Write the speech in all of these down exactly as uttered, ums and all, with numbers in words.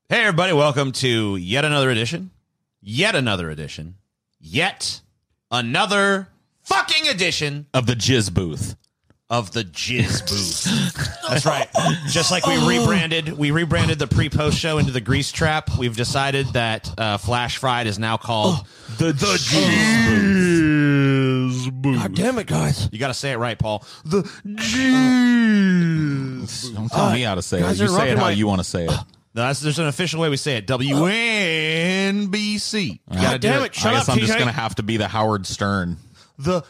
Hey, everybody. Welcome to yet another edition, yet another edition, yet another fucking edition of the Jizz Booth. Of the Jizz Booth. That's right. Just like we rebranded, we rebranded the pre-post show into the Grease Trap. We've decided that uh, Flash Fried is now called oh, the, the Jizz Booth. Booth. God damn it, guys! You got to say it right, Paul. The Jizz. Don't tell uh, me how to say it. You say it how my... you want to say it. No, that's, there's an official way we say it. W N B C. God gotta damn it! it. Shut I guess up, I'm T J. Just gonna have to be the Howard Stern. The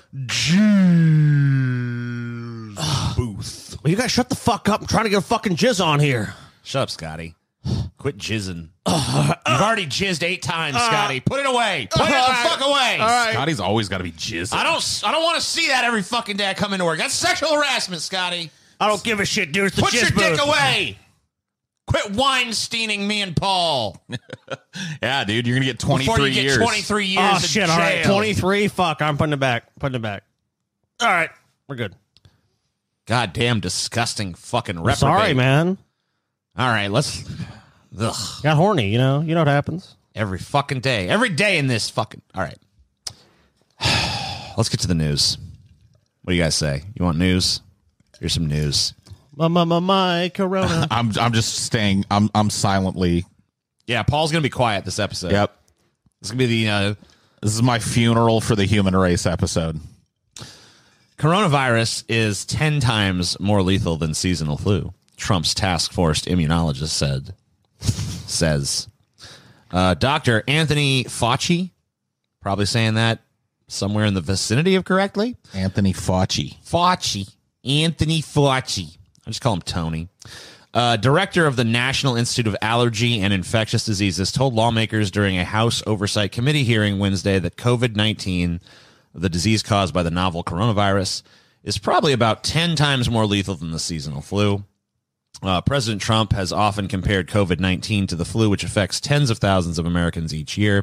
Jizz Booth. Well, you guys shut the fuck up. I'm trying to get a fucking jizz on here. Shut up, Scotty. Quit jizzing. Uh, You've already jizzed eight times, uh, Scotty. Put it away. Put uh, it the fuck away. All right. Scotty's always got to be jizzing. I don't. I don't want to see that every fucking day I come into work. That's sexual harassment, Scotty. I don't give a shit, dude. It's the Put jizz your booth. dick away. Quit Weinsteining me and Paul. Yeah, dude, you're gonna get twenty-three Before you get years. twenty-three years. Oh of shit! Jail. All right, twenty-three. Fuck, I'm putting it back. Putting it back. All right, we're good. Goddamn disgusting fucking reprobate. Sorry, man. All right, let's. Ugh. Got horny, you know. You know what happens every fucking day. Every day in this fucking. All right. Let's get to the news. What do you guys say? You want news? Here's some news. My, my, my, my corona. I'm I'm just staying. I'm I'm silently. Yeah, Paul's gonna be quiet this episode. Yep. This is gonna be the. Uh, this is my funeral for the human race episode. Coronavirus is ten times more lethal than seasonal flu. Trump's task force immunologist said. Says. Uh, Doctor Anthony Fauci, probably saying that somewhere in the vicinity of correctly. Anthony Fauci. Fauci. Anthony Fauci. I just call him Tony. Uh, director of the National Institute of Allergy and Infectious Diseases told lawmakers during a House Oversight Committee hearing Wednesday that COVID nineteen, the disease caused by the novel coronavirus, is probably about ten times more lethal than the seasonal flu. Uh, President Trump has often compared COVID nineteen to the flu, which affects tens of thousands of Americans each year.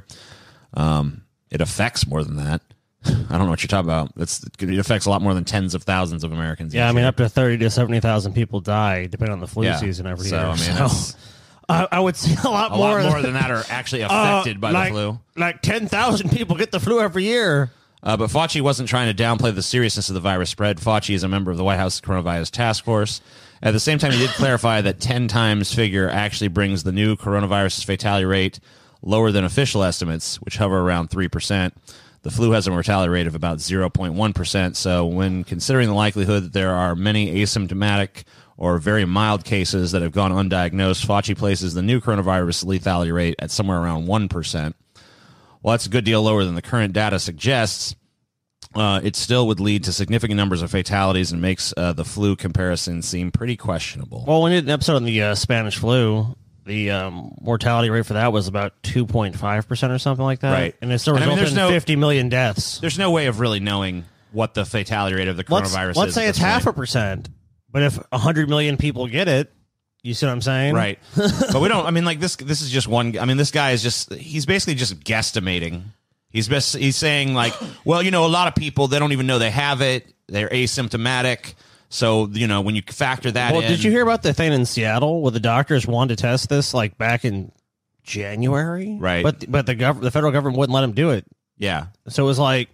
Um, it affects more than that. I don't know what you're talking about. It's, it affects a lot more than tens of thousands of Americans. Yeah, each I mean, year. up to thirty to seventy thousand people die, depending on the flu yeah. season every so, year. I mean, so, I, I would say a lot a more. A lot more than that are actually affected uh, by like, the flu. Like ten thousand people get the flu every year. Uh, but Fauci wasn't trying to downplay the seriousness of the virus spread. Fauci is a member of the White House Coronavirus Task Force. At the same time, he did clarify that ten times figure actually brings the new coronavirus fatality rate lower than official estimates, which hover around three percent. The flu has a mortality rate of about zero point one percent. So when considering the likelihood that there are many asymptomatic or very mild cases that have gone undiagnosed, Fauci places the new coronavirus lethality rate at somewhere around one percent. Well, that's a good deal lower than the current data suggests. Uh, it still would lead to significant numbers of fatalities and makes uh, the flu comparison seem pretty questionable. Well, we did an episode on the uh, Spanish flu. The um, mortality rate for that was about two point five percent or something like that. Right. And it still And I mean, resulted there's in no- fifty million deaths. There's no way of really knowing what the fatality rate of the Let's, coronavirus let's is. say at it's this half point. a percent. But if one hundred million people get it, you see what I'm saying? Right. But we don't, I mean, like, this This is just one, I mean, this guy is just, he's basically just guesstimating. He's best, he's saying, like, well, you know, a lot of people, they don't even know they have it. They're asymptomatic. So, you know, when you factor that well, in. did you hear about the thing in Seattle where the doctors wanted to test this, like, back in January? Right. But but the gov- the federal government wouldn't let them do it. Yeah. So it was like,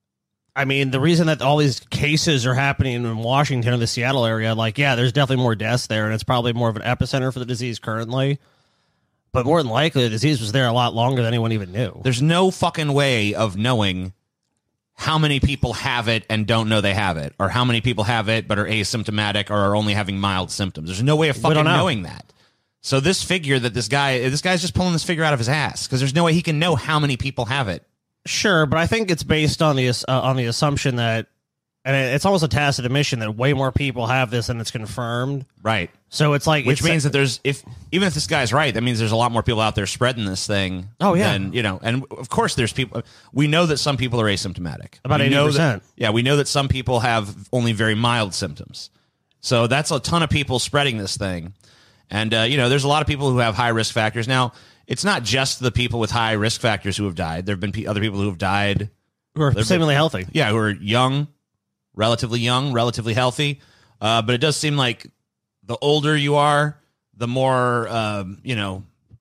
I mean, the reason that all these cases are happening in Washington or the Seattle area, like, yeah, there's definitely more deaths there, and it's probably more of an epicenter for the disease currently. But more than likely, the disease was there a lot longer than anyone even knew. There's no fucking way of knowing how many people have it and don't know they have it, or how many people have it but are asymptomatic or are only having mild symptoms. There's no way of fucking know. knowing that. So this figure that this guy, this guy's just pulling this figure out of his ass because there's no way he can know how many people have it. Sure, but I think it's based on the uh, on the assumption that, and it's almost a tacit admission that way more people have this than it's confirmed. Right. So it's like, Which it's means a, that there's, if even if this guy's right, that means there's a lot more people out there spreading this thing. Oh, yeah. Than, you know, and of course there's people, we know that some people are asymptomatic. About We eighty know percent. that- Yeah, we know that some people have only very mild symptoms. So that's a ton of people spreading this thing. And, uh, you know, there's a lot of people who have high risk factors. Now, it's not just the people with high risk factors who have died. There have been pe- other people who have died. who are They're- seemingly healthy. Yeah, who are young, relatively young, relatively healthy. Uh, but it does seem like the older you are, the more, um, you know,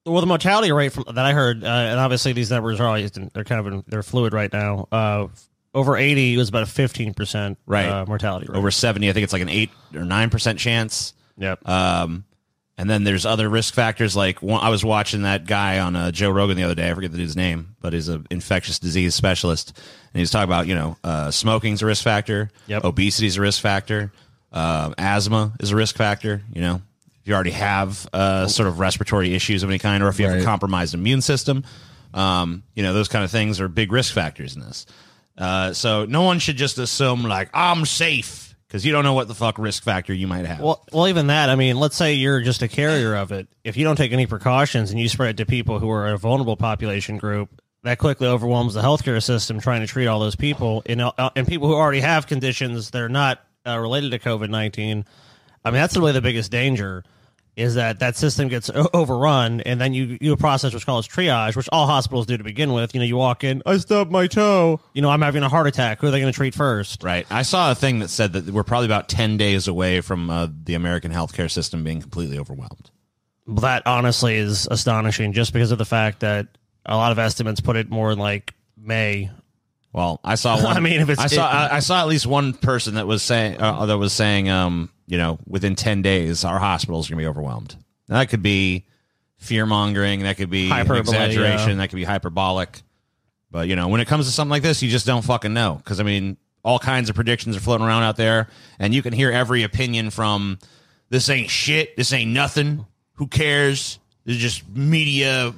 Well, the mortality rate from that I heard, uh, and obviously these numbers are always they're kind of they're fluid right now. Uh, over eighty was about a fifteen percent right uh, mortality rate. Over seventy, I think it's like an eight or nine percent chance. Yep. Um, and then there's other risk factors. Like one, I was watching that guy on uh, Joe Rogan the other day. I forget the dude's name, but he's an infectious disease specialist, and he's talking about you know uh, smoking's a risk factor. Yep. Obesity's a risk factor. Uh, asthma is a risk factor. You know. If you already have uh, sort of respiratory issues of any kind, or if you have Right. a compromised immune system, um, you know, those kind of things are big risk factors in this. Uh, so no one should just assume, like, I'm safe, because you don't know what the fuck risk factor you might have. Well, well, even that. I mean, let's say you're just a carrier of it. If you don't take any precautions and you spread it to people who are a vulnerable population group, that quickly overwhelms the healthcare system trying to treat all those people, and, uh, and people who already have conditions that are not uh, related to COVID nineteen. I mean, that's really the biggest danger, is that that system gets o- overrun, and then you you do a process which calls triage, which all hospitals do to begin with. You know, you walk in, I stubbed my toe. You know, I'm having a heart attack. Who are they going to treat first? Right. I saw a thing that said that we're probably about ten days away from uh, the American healthcare system being completely overwhelmed. Well, that honestly is astonishing, just because of the fact that a lot of estimates put it more in like May. Well, I saw one. I mean, if it's- I saw, it- I, I saw at least one person that was saying uh, that was saying, um, you know, within ten days, our hospitals are going to be overwhelmed. Now, that could be fear mongering. That could be Hyperbole, exaggeration. yeah. That could be hyperbolic. But you know, when it comes to something like this, you just don't fucking know, because I mean, all kinds of predictions are floating around out there, and you can hear every opinion from this ain't shit, this ain't nothing, who cares? This is just media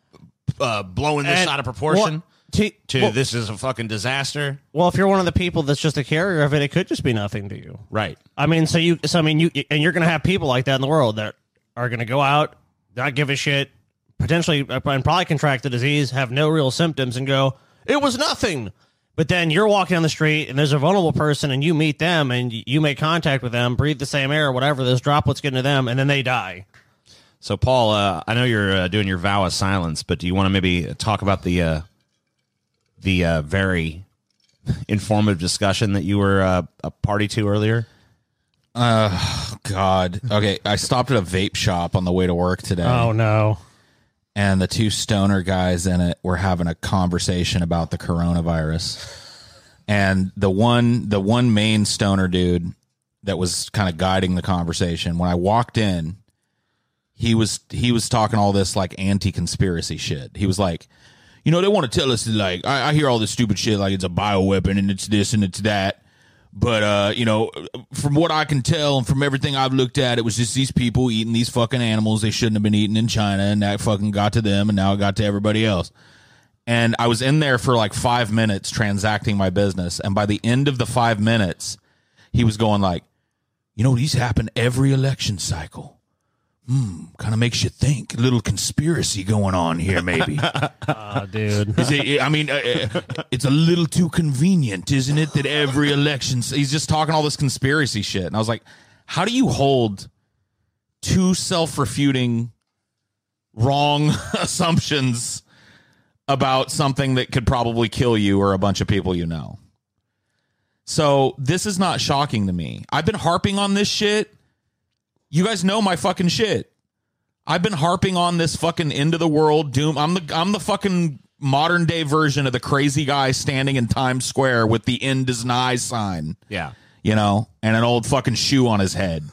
uh, blowing this And out of proportion. what- T- to well, this is a fucking disaster. well, if you're one of the people that's just a carrier of it, it could just be nothing to you. Right. I mean, so you, so I mean, you, and you're going to have people like that in the world that are going to go out, not give a shit, potentially, and probably contract the disease, have no real symptoms, and go, it was nothing. But then you're walking down the street, and there's a vulnerable person, and you meet them, and you make contact with them, breathe the same air, or whatever. Those droplets get into them, and then they die. So, Paul, uh, I know you're uh, doing your vow of silence, but do you want to maybe talk about the uh, the uh, very informative discussion that you were uh, a party to earlier? Uh, God. Okay, I stopped at a vape shop on the way to work today. Oh, no. And the two stoner guys in it were having a conversation about the coronavirus. And the one the one main stoner dude that was kind of guiding the conversation, when I walked in, he was he was talking all this like anti-conspiracy shit. He was like, you know, they want to tell us that, like, I, I hear all this stupid shit like it's a bioweapon and it's this and it's that. But, uh, you know, from what I can tell and from everything I've looked at, it was just these people eating these fucking animals they shouldn't have been eating in China, and that fucking got to them, and now it got to everybody else. And I was in there for like five minutes transacting my business, and by the end of the five minutes, he was going like, you know, these happen every election cycle. Hmm, kind of makes you think. A little conspiracy going on here, maybe. Oh, dude. Is it, I mean, uh, it's a little too convenient, isn't it, that every election... He's just talking all this conspiracy shit. And I was like, how do you hold two self-refuting wrong assumptions about something that could probably kill you or a bunch of people you know? So this is not shocking to me. I've been harping on this shit. You guys know my fucking shit. I've been harping on this fucking end of the world doom. I'm the I'm the fucking modern day version of the crazy guy standing in Times Square with the end is nigh sign. Yeah. You know, and an old fucking shoe on his head.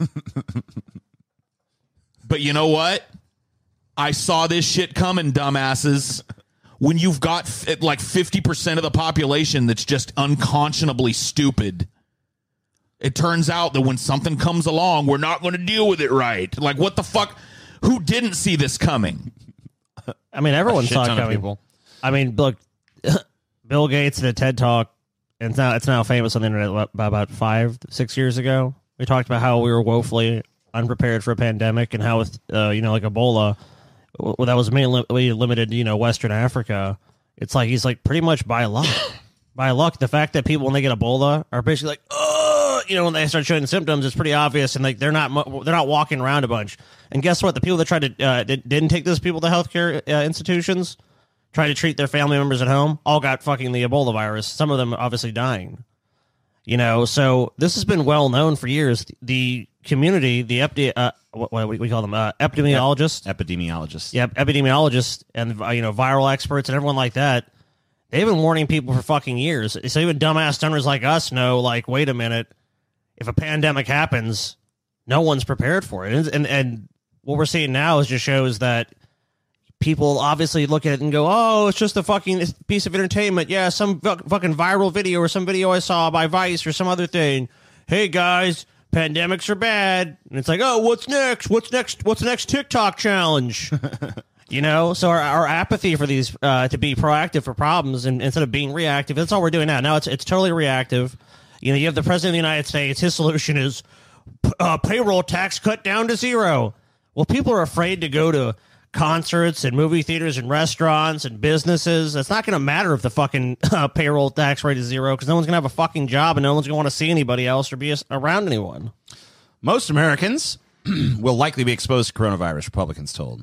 But you know what? I saw this shit coming, dumbasses. When you've got f- like fifty percent of the population that's just unconscionably stupid, it turns out that when something comes along, we're not going to deal with it right. Like, what the fuck? Who didn't see this coming? I mean, everyone Shit saw it ton of coming. people. I mean, look, Bill Gates did a TED Talk, and it's now, it's now famous on the internet about about five, six years ago. We talked about how we were woefully unprepared for a pandemic, and how, with, uh, you know, like Ebola, well, that was mainly limited, you know, Western Africa. It's like, he's like, pretty much by luck. By luck, the fact that people, when they get Ebola, are basically like, oh, you know, when they start showing symptoms, it's pretty obvious, and like they're not mo- they're not walking around a bunch. And guess what? The people that tried to uh, did, didn't take those people to healthcare uh, institutions, tried to treat their family members at home, all got fucking the Ebola virus. Some of them obviously dying. You know, so this has been well known for years. The community, the F D A, uh, what, what we call them, uh, epidemiologists. Epidemiologists. Yeah, epidemiologists and, uh, you know, viral experts and everyone like that. They've been warning people for fucking years. So even dumbass stoners like us know, like, wait a minute, if a pandemic happens, no one's prepared for it. And, and, and what we're seeing now is just shows that people obviously look at it and go, oh, it's just a fucking piece of entertainment. Yeah, some fu- fucking viral video or some video I saw by Vice or some other thing. Hey, guys, pandemics are bad. And it's like, oh, what's next? What's next? What's the next TikTok challenge? You know, so our, our apathy for these, uh, to be proactive for problems and instead of being reactive, that's all we're doing now. Now it's it's totally reactive. You know, you have the president of the United States. His solution is uh, payroll tax cut down to zero. Well, people are afraid to go to concerts and movie theaters and restaurants and businesses. It's not going to matter if the fucking uh, payroll tax rate is zero because no one's going to have a fucking job and no one's going to want to see anybody else or be around anyone. Most Americans will likely be exposed to coronavirus, Republicans told.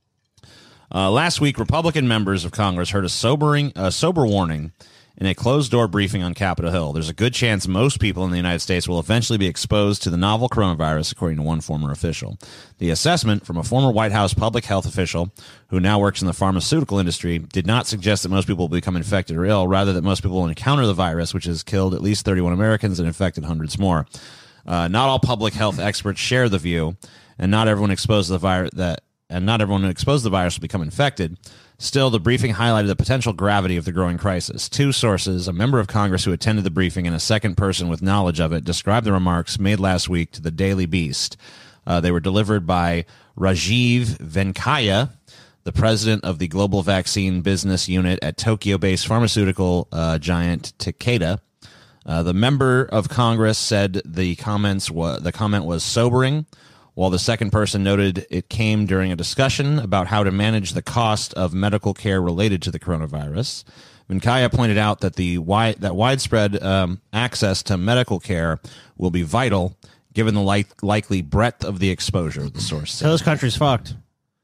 Uh, last week, Republican members of Congress heard a sobering, a sober warning in a closed-door briefing on Capitol Hill. There's a good chance most people in the United States will eventually be exposed to the novel coronavirus, according to one former official. The assessment from a former White House public health official who now works in the pharmaceutical industry did not suggest that most people will become infected or ill, rather that most people will encounter the virus, which has killed at least thirty-one Americans and infected hundreds more. Uh, not all public health experts share the view, and not everyone exposed to the virus that and not everyone who exposed to the virus will become infected. Still, the briefing highlighted the potential gravity of the growing crisis. Two sources, a member of Congress who attended the briefing and a second person with knowledge of it, described the remarks made last week to the Daily Beast. Uh, they were delivered by Rajiv Venkaya, the president of the Global Vaccine Business Unit at Tokyo-based pharmaceutical uh, giant Takeda. Uh, the member of Congress said the comments wa- the comment was sobering, while the second person noted it came during a discussion about how to manage the cost of medical care related to the coronavirus. Venkaya pointed out that the wide, that widespread um, access to medical care will be vital given the li- likely breadth of the exposure, the source said. So this country's fucked.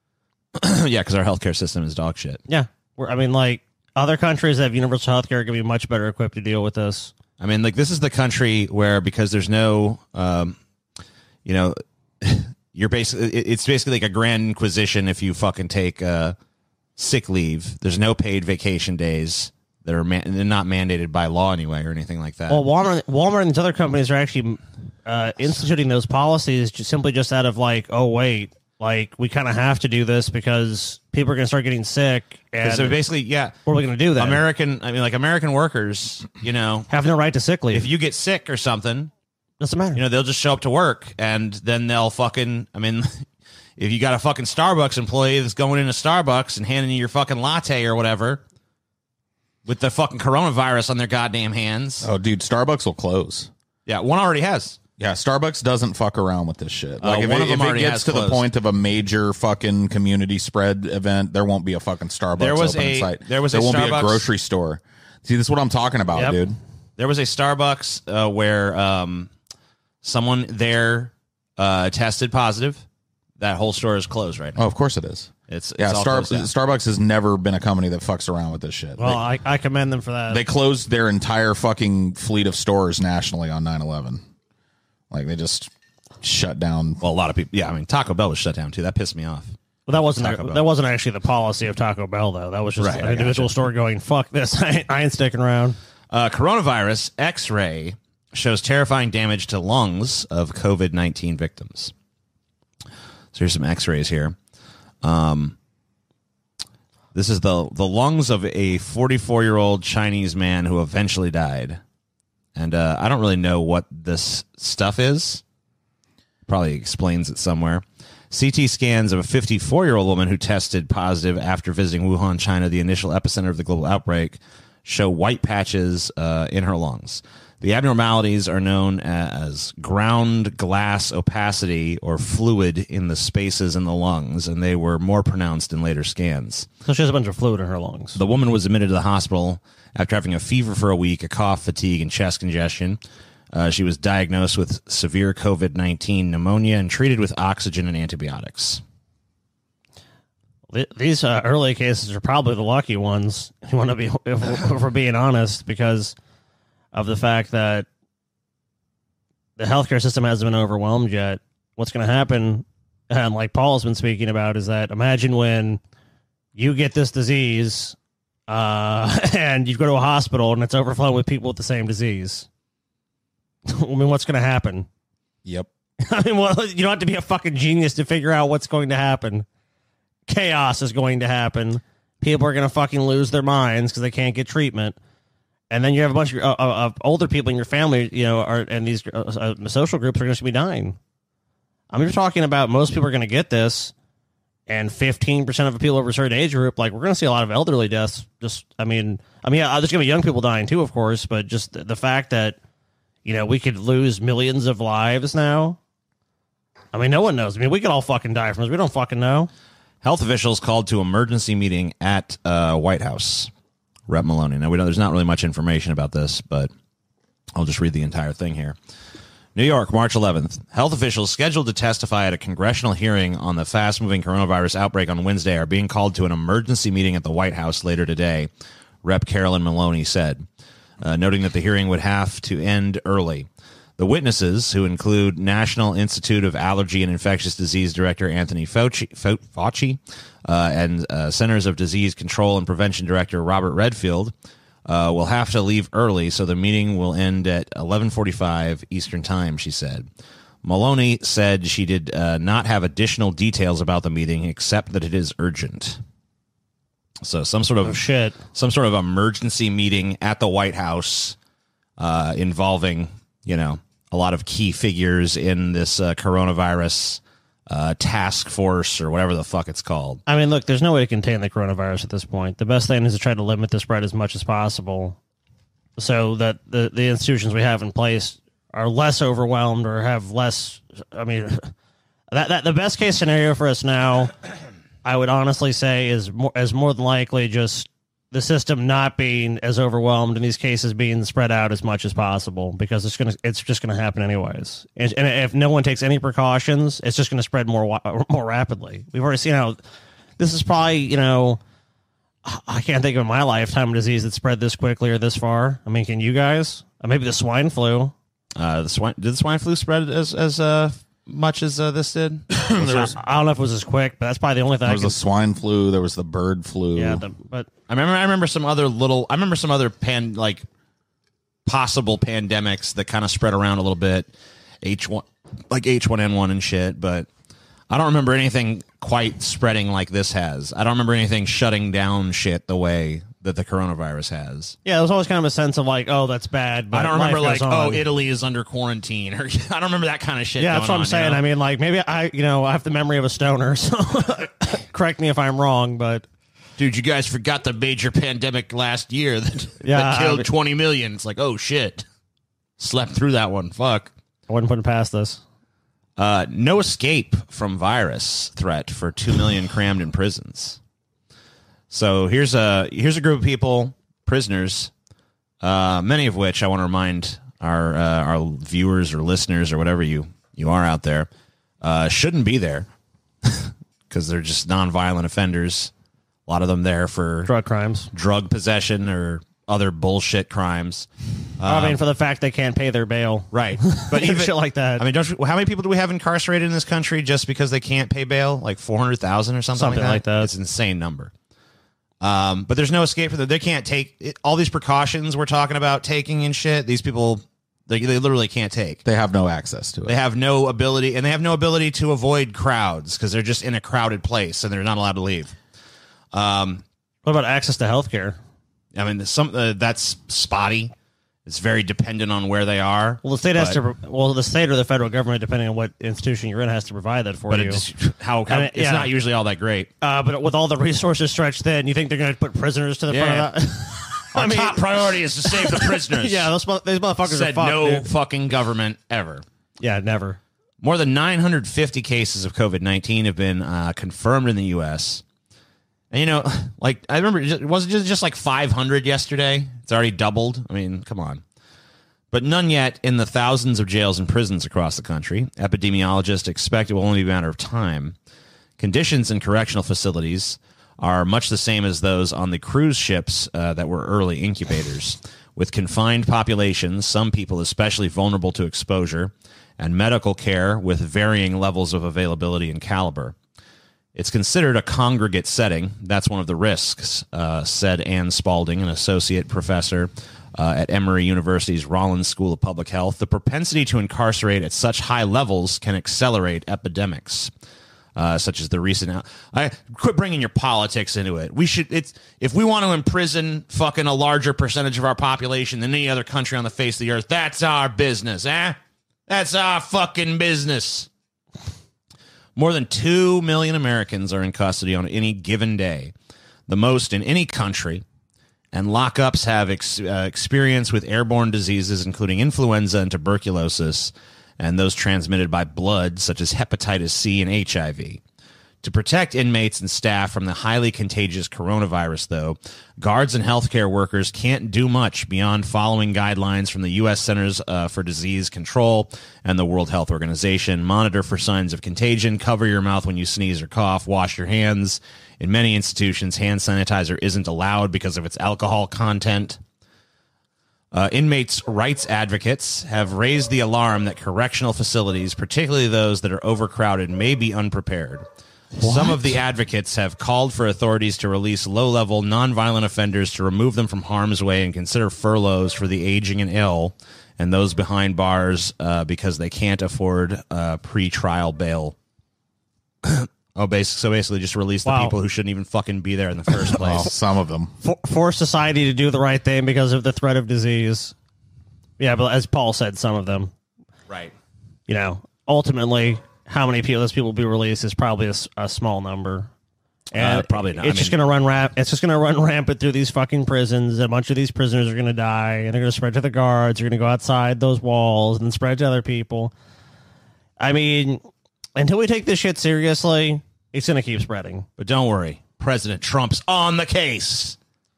Yeah, because our healthcare system is dog shit. Yeah. We're, I mean, like, other countries that have universal health care are going to be much better equipped to deal with this. I mean, like, this is the country where, because there's no, um, you know, you're basically, it's basically like a grand inquisition if you fucking take uh, sick leave. There's no paid vacation days that are man- they're not mandated by law anyway or anything like that. Well, Walmart, Walmart and these other companies are actually uh, instituting those policies just simply just out of like, oh, wait, like we kind of have to do this because people are going to start getting sick. And so basically, yeah. What are we going to do then? American, I mean, like American workers, you know, have no right to sick leave. If you get sick or something, doesn't matter. You know, they'll just show up to work and then they'll fucking, I mean, if you got a fucking Starbucks employee that's going into Starbucks and handing you your fucking latte or whatever with the fucking coronavirus on their goddamn hands. Oh, dude, Starbucks will close. Yeah, one already has. Yeah, Starbucks doesn't fuck around with this shit. Uh, Like, if one it, of them if it already gets has to the closed. point of a major fucking community spread event, there won't be a fucking Starbucks There was open a- in sight. there was there a won't be a Starbucks- grocery store. See, this is what I'm talking about, Yep. dude. There was a Starbucks uh, where um, someone there uh, tested positive. That whole store is closed right now. Oh, of course it is. It's, Yeah, it's all Star- closed down. Starbucks has never been a company that fucks around with this shit. well, I, I commend them for that. They closed their entire fucking fleet of stores nationally on nine eleven. Like, they just shut down. Well, a lot of people. Yeah, I mean, Taco Bell was shut down too. That pissed me off. well, that wasn't Taco Bell. that wasn't actually the policy of Taco Bell, though. That was just Right, an I individual gotcha. store going, fuck this. I ain't, I ain't sticking around. Uh, coronavirus X-ray shows terrifying damage to lungs of COVID nineteen victims. So here's some X-rays here. Um, this is the the lungs of a forty-four-year-old Chinese man who eventually died. And uh, I don't really know what this stuff is. Probably explains it somewhere. C T scans of a fifty-four-year-old woman who tested positive after visiting Wuhan, China, the initial epicenter of the global outbreak, show white patches uh, in her lungs. The abnormalities are known as ground glass opacity or fluid in the spaces in the lungs, and they were more pronounced in later scans. So she has a bunch of fluid in her lungs. The woman was admitted to the hospital after having a fever for a week, a cough, fatigue, and chest congestion. Uh, she was diagnosed with severe COVID nineteen pneumonia and treated with oxygen and antibiotics. Th- These uh, early cases are probably the lucky ones. If you want to be, if, if we're being honest, because of the fact that the healthcare system hasn't been overwhelmed yet. What's going to happen and like Paul has been speaking about, is that imagine when you get this disease uh, and you go to a hospital and it's overflowing with people with the same disease. I mean, what's going to happen? Yep. I mean, well, you don't have to be a fucking genius to figure out what's going to happen. Chaos is going to happen. People are going to fucking lose their minds because they can't get treatment. And then you have a bunch of, uh, of older people in your family, you know, are, and these uh, uh, social groups are going to be dying. I mean, you're talking about most people are going to get this, and fifteen percent of the people over a certain age group, like, we're going to see a lot of elderly deaths. Just, I mean, I mean, yeah, there's going to be young people dying too, of course, but just the, the fact that, you know, we could lose millions of lives now. I mean, no one knows. I mean, we could all fucking die from this. We don't fucking know. Health officials called to emergency meeting at uh, White House. Rep Maloney. Now, we know there's not really much information about this, but I'll just read the entire thing here. New York, March eleventh. Health officials scheduled to testify at a congressional hearing on the fast-moving coronavirus outbreak on Wednesday are being called to an emergency meeting at the White House later today, Rep Carolyn Maloney said, uh, noting that the hearing would have to end early. The witnesses, who include National Institute of Allergy and Infectious Disease Director Anthony Fauci, Fauci uh, and uh, Centers of Disease Control and Prevention Director Robert Redfield, uh, will have to leave early, so the meeting will end at eleven forty-five Eastern Time, she said. Maloney said she did uh, not have additional details about the meeting, except that it is urgent. So some sort of Oh, shit. some sort of emergency meeting at the White House uh, involving, you know, a lot of key figures in this uh, coronavirus uh, task force or whatever the fuck it's called. I mean, look, there's no way to contain the coronavirus at this point. The best thing is to try to limit the spread as much as possible so that the, the institutions we have in place are less overwhelmed or have less. I mean, that, that the best case scenario for us now, I would honestly say, is more, is more than likely just the system not being as overwhelmed and these cases being spread out as much as possible, because it's gonna it's just gonna happen anyways. And, and if no one takes any precautions, it's just gonna spread more more rapidly. We've already seen how this is probably, you know, I can't think of in my lifetime a disease that spread this quickly or this far. I mean, can you guys? Uh, maybe the swine flu. Uh, the swine did the swine flu spread as as uh, much as uh, this did? There was, I don't know if it was as quick, but that's probably the only thing. There I was can, the swine flu. There was the bird flu. yeah, the, but I remember. I remember some other little. I remember some other pan like possible pandemics that kind of spread around a little bit. H one, like H one N one and shit. But I don't remember anything quite spreading like this has. I don't remember anything shutting down shit the way that the coronavirus has. yeah, there was always kind of a sense of like, oh, that's bad. But I don't remember life like, goes on. oh, Italy is under quarantine, or I don't remember that kind of shit. Yeah, going that's what I'm on, saying. You know? I mean, like, maybe I, you know, I have the memory of a stoner, so correct me if I'm wrong, but Dude, you guys forgot the major pandemic last year that, Yeah, that killed I mean- twenty million. It's like, oh shit, slept through that one. Fuck. I wouldn't put it past this. Uh, no escape from virus threat for two million crammed in prisons. So here's a here's a group of people, prisoners, uh, many of which I want to remind our uh, our viewers or listeners or whatever you you are out there, uh, shouldn't be there because they're just nonviolent offenders. A lot of them there for Drug crimes. drug possession or other bullshit crimes. I mean, for the fact they can't pay their bail. Right. But Even even shit like that. I mean, don't you, how many people do we have incarcerated in this country just because they can't pay bail? Like four hundred thousand or something, Something like, like that? that. It's an insane number. Um, but there's no escape for them. They can't take it, all these precautions we're talking about taking and shit. These people, they, they literally can't take. They have no access to it. They have no ability, and they have no ability to avoid crowds because they're just in a crowded place and they're not allowed to leave. Um, What about access to health care? I mean, some uh, that's spotty. It's very dependent on where they are. Well, the state has But- to. Well, the state or the federal government, depending on what institution you're in, has to provide that for But you. it's how, how I mean, it's yeah. not usually all that great. Uh, but with all the resources stretched thin, you think they're going to put prisoners to the Yeah. front of that? Our I mean- top priority is to save the prisoners. yeah, those, mo- those motherfuckers said are fucked, no dude. fucking government ever. Yeah, never. More than nine hundred fifty cases of COVID nineteen have been uh, confirmed in the U S. And, you know, like, I remember, it wasn't just, just like five hundred yesterday. It's already doubled. I mean, come on. But none yet in the thousands of jails and prisons across the country. Epidemiologists expect it will only be a matter of time. Conditions in correctional facilities are much the same as those on the cruise ships uh, that were early incubators. With confined populations, some people especially vulnerable to exposure, and medical care with varying levels of availability and caliber. It's considered a congregate setting. That's one of the risks, uh, said Ann Spalding, an associate professor uh, at Emory University's Rollins School of Public Health. The propensity to incarcerate at such high levels can accelerate epidemics, uh, such as the recent. I quit bringing your politics into it. We should. It's if we want to imprison fucking a larger percentage of our population than any other country on the face of the earth. That's our business, eh? That's our fucking business. More than two million Americans are in custody on any given day, the most in any country, and lockups have ex- uh, experience with airborne diseases, including influenza and tuberculosis, and those transmitted by blood, such as hepatitis C and H I V. To protect inmates and staff from the highly contagious coronavirus, though, guards and healthcare workers can't do much beyond following guidelines from the U S Centers uh, for Disease Control and the World Health Organization. Monitor for signs of contagion, cover your mouth when you sneeze or cough, wash your hands. In many institutions, hand sanitizer isn't allowed because of its alcohol content. Uh, inmates' rights advocates have raised the alarm that correctional facilities, particularly those that are overcrowded, may be unprepared. What? Some of the advocates have called for authorities to release low-level, nonviolent offenders to remove them from harm's way and consider furloughs for the aging and ill and those behind bars uh, because they can't afford uh, pre-trial bail. oh, basic, so basically just release the Wow. people who shouldn't even fucking be there in the first place. Well, some of them. For, force society to do the right thing because of the threat of disease. Yeah, but as Paul said, some of them. Right. You know, ultimately, how many people those people will be released is probably a, s- a small number. And Uh, probably not. It's I just mean- going to run ramp. It's just going to run rampant through these fucking prisons. A bunch of these prisoners are going to die, and they're going to spread to the guards. They're going to go outside those walls and then spread to other people. I mean, until we take this shit seriously, it's going to keep spreading. But don't worry. President Trump's on the case.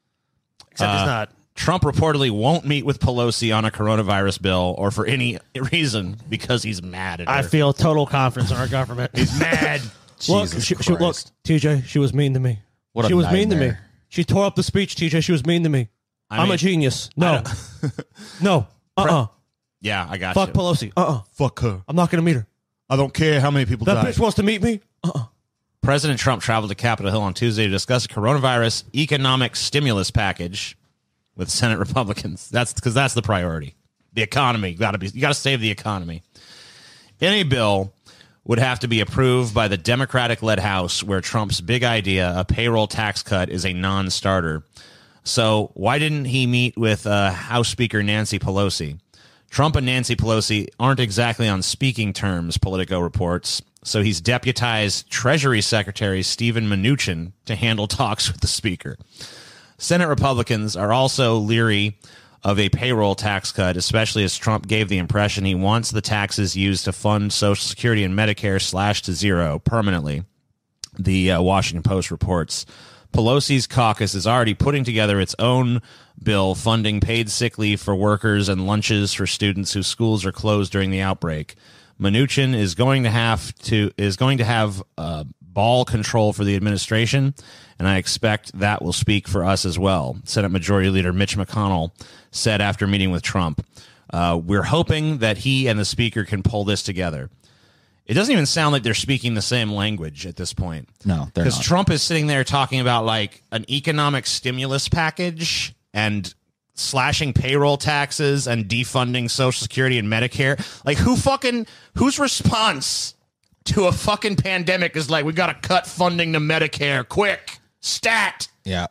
Except Uh, it's not. Trump reportedly won't meet with Pelosi on a coronavirus bill or for any reason because he's mad at her. I feel total confidence in our government. he's mad. Look, Jesus she, she, look, Christ. T J, she was mean to me. What a she was mean to me. nightmare. She tore up the speech, T J. She was mean to me. I I'm mean, a genius. No. no. Uh-uh. Yeah, I got Fuck you. Pelosi. Uh-uh. Fuck her. I'm not going to meet her. I don't care how many people That die. bitch wants to meet me. Uh-uh. President Trump traveled to Capitol Hill on Tuesday to discuss a coronavirus economic stimulus package with Senate Republicans. That's because that's the priority. The economy got to be. You got to save the economy. Any bill would have to be approved by the Democratic-led House, where Trump's big idea, a payroll tax cut, is a non-starter. So why didn't he meet with uh, House Speaker Nancy Pelosi? Trump and Nancy Pelosi aren't exactly on speaking terms, Politico reports. So he's deputized Treasury Secretary Steven Mnuchin to handle talks with the Speaker. Senate Republicans are also leery of a payroll tax cut, especially as Trump gave the impression he wants the taxes used to fund Social Security and Medicare slashed to zero permanently, the uh, Washington Post reports. Pelosi's caucus is already putting together its own bill funding paid sick leave for workers and lunches for students whose schools are closed during the outbreak. Mnuchin is going to have to is going to have uh, ball control for the administration, and I expect that will speak for us as well, Senate Majority Leader Mitch McConnell said after meeting with Trump. Uh, we're hoping that he and the Speaker can pull this together. It doesn't even sound like they're speaking the same language at this point. No, they're Because not. Trump is sitting there talking about like an economic stimulus package and slashing payroll taxes and defunding Social Security and Medicare. Like who fucking whose response to a fucking pandemic is like, we got to cut funding to Medicare quick, stat. Yeah.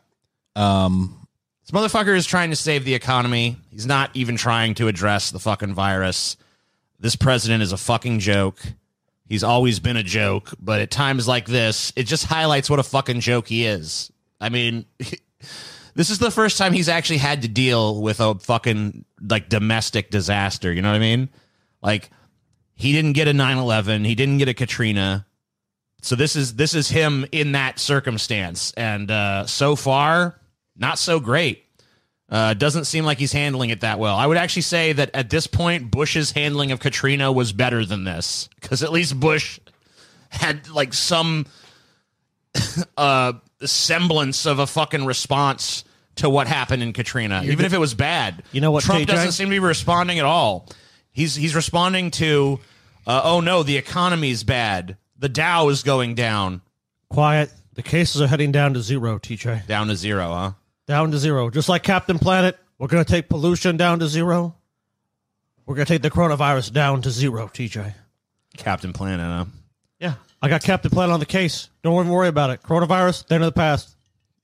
Um, This motherfucker is trying to save the economy. He's not even trying to address the fucking virus. This president is a fucking joke. He's always been a joke, but at times like this, it just highlights what a fucking joke he is. I mean, this is the first time he's actually had to deal with a fucking like domestic disaster. You know what I mean? Like he didn't get a nine eleven. He didn't get a Katrina. So this is this is him in that circumstance. And uh, so far, not so great. Uh, doesn't seem like he's handling it that well. I would actually say that at this point, Bush's handling of Katrina was better than this, because at least Bush had like some uh, semblance of a fucking response to what happened in Katrina, even if it was bad. You know what, Trump T J? doesn't seem to be responding at all. He's he's responding to Uh, oh, no, the economy's bad. The Dow is going down. Quiet. The cases are heading down to zero, T J. Down to zero, huh? Down to zero. Just like Captain Planet, we're going to take pollution down to zero. We're going to take the coronavirus down to zero, T J. Captain Planet, huh? Yeah. I got Captain Planet on the case. Don't even worry about it. Coronavirus, they're in the past.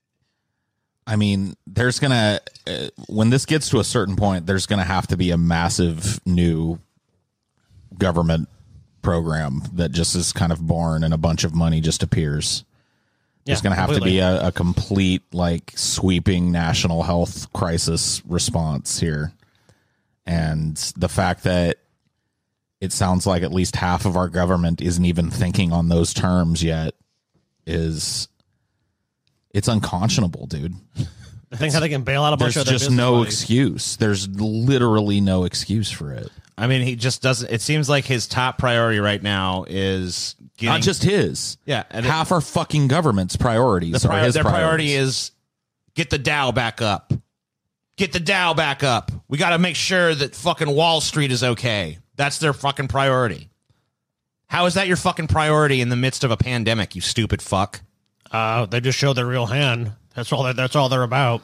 I mean, there's going to, uh, when this gets to a certain point, there's going to have to be a massive new government program that just is kind of born and a bunch of money just appears. There's Yeah, going to have completely. to be a, a complete, like, sweeping national health crisis response here. And the fact that it sounds like at least half of our government isn't even thinking on those terms yet is, it's unconscionable, dude. I think how they can bail out a bunch There's of their just business no buddies. excuse. There's literally no excuse for it. I mean, he just doesn't. It seems like his top priority right now is getting. Not just his. Yeah, and half our fucking government's priorities the are prior, his their priority priorities. is get the Dow back up. Get the Dow back up. We got to make sure that fucking Wall Street is okay. That's their fucking priority. How is that your fucking priority in the midst of a pandemic, you stupid fuck? Uh, they just show their real hand. That's all. That, that's all they're about.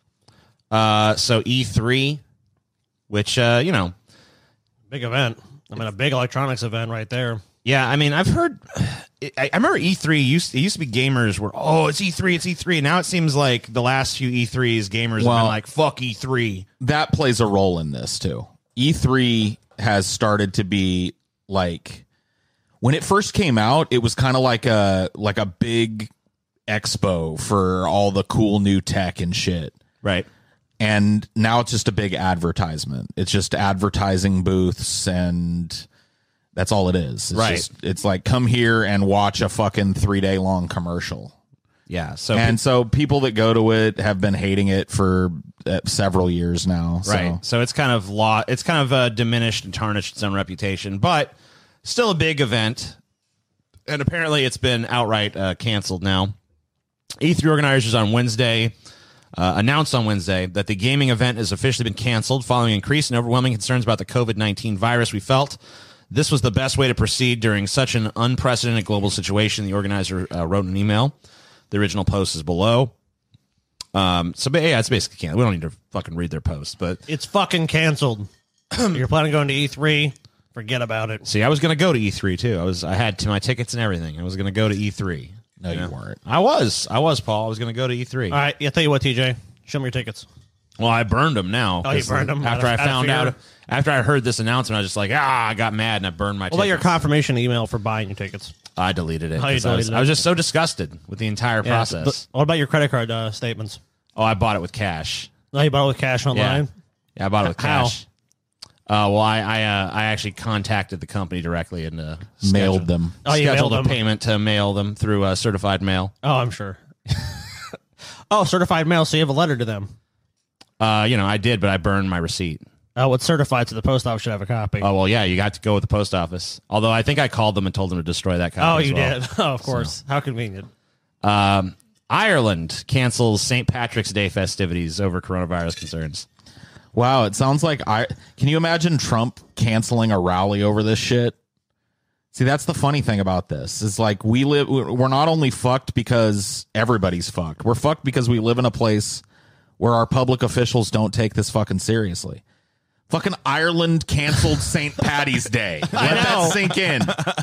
Uh, so E three, which uh, you know, Big event. I mean, a big electronics event right there. yeah. I mean, I've heard. I, I remember E three used. It used to be gamers were, oh, it's E three, it's E three. Now it seems like the last few E threes, gamers have Well- been like, fuck E three. That plays a role in this too. E three has started to be like, when it first came out, it was kind of like a like a big expo for all the cool new tech and shit. Right. And now it's just a big advertisement. It's just advertising booths, and that's all it is. It's Right. just, it's like, come here and watch a fucking three day long commercial. Yeah. So And so people that go to it have been hating it for uh, several years now. So. right. So it's kind of law. It's kind of uh, diminished and tarnished its own reputation, but still a big event. And apparently, it's been outright uh, canceled now. E three organizers on Wednesday uh, announced on Wednesday that the gaming event has officially been canceled following increased and overwhelming concerns about the COVID nineteen virus. We felt this was the best way to proceed during such an unprecedented global situation. The organizer uh, wrote an email. The original post is below. Um, so, but yeah, it's basically canceled. We don't need to fucking read their post, but It's fucking canceled. You're planning on going to E three? Forget about it. see, I was going to go to E three too. I was, I had to my tickets and everything. I was going to go to E three. No, you know? weren't. I was, I was, Paul. I was going to go to E three. All right. Yeah, tell you what, T J. Show me your tickets. Well, I burned them now. Oh, you 'cause burned 'em after out of- I out of found fear? out. After I heard this announcement, I was just like, ah, I got mad and I burned my. What about your tickets. confirmation email for buying your tickets? I deleted it. Oh, you 'cause I, was, deleted it. I was just so disgusted with the entire Yeah, process. but what about your credit card uh, statements? Oh, I bought it with cash. Oh, you bought it with cash Yeah, online? yeah, I bought it with How? cash. Uh, well, I I, uh, I actually contacted the company directly and uh, Mailed scheduled- them. Oh, you scheduled mailed a them. payment to mail them through uh, certified mail. Oh, I'm sure. Oh, certified mail, so you have a letter to them. Uh, you know, I did, but I burned my receipt. Oh, what's certified, so the post office should have a copy. Oh well, yeah, you got to go with the post office. Although I think I called them and told them to destroy that copy. Oh, as you well. did? Oh, of course. How convenient. Um, Ireland cancels Saint Patrick's Day festivities over coronavirus concerns. Wow, it sounds like I can you imagine Trump canceling a rally over this shit? See, that's the funny thing about this. Is like we live we're not only fucked because everybody's fucked. We're fucked because we live in a place where our public officials don't take this fucking seriously. Fucking Ireland canceled Saint Patty's Day. Let that sink in.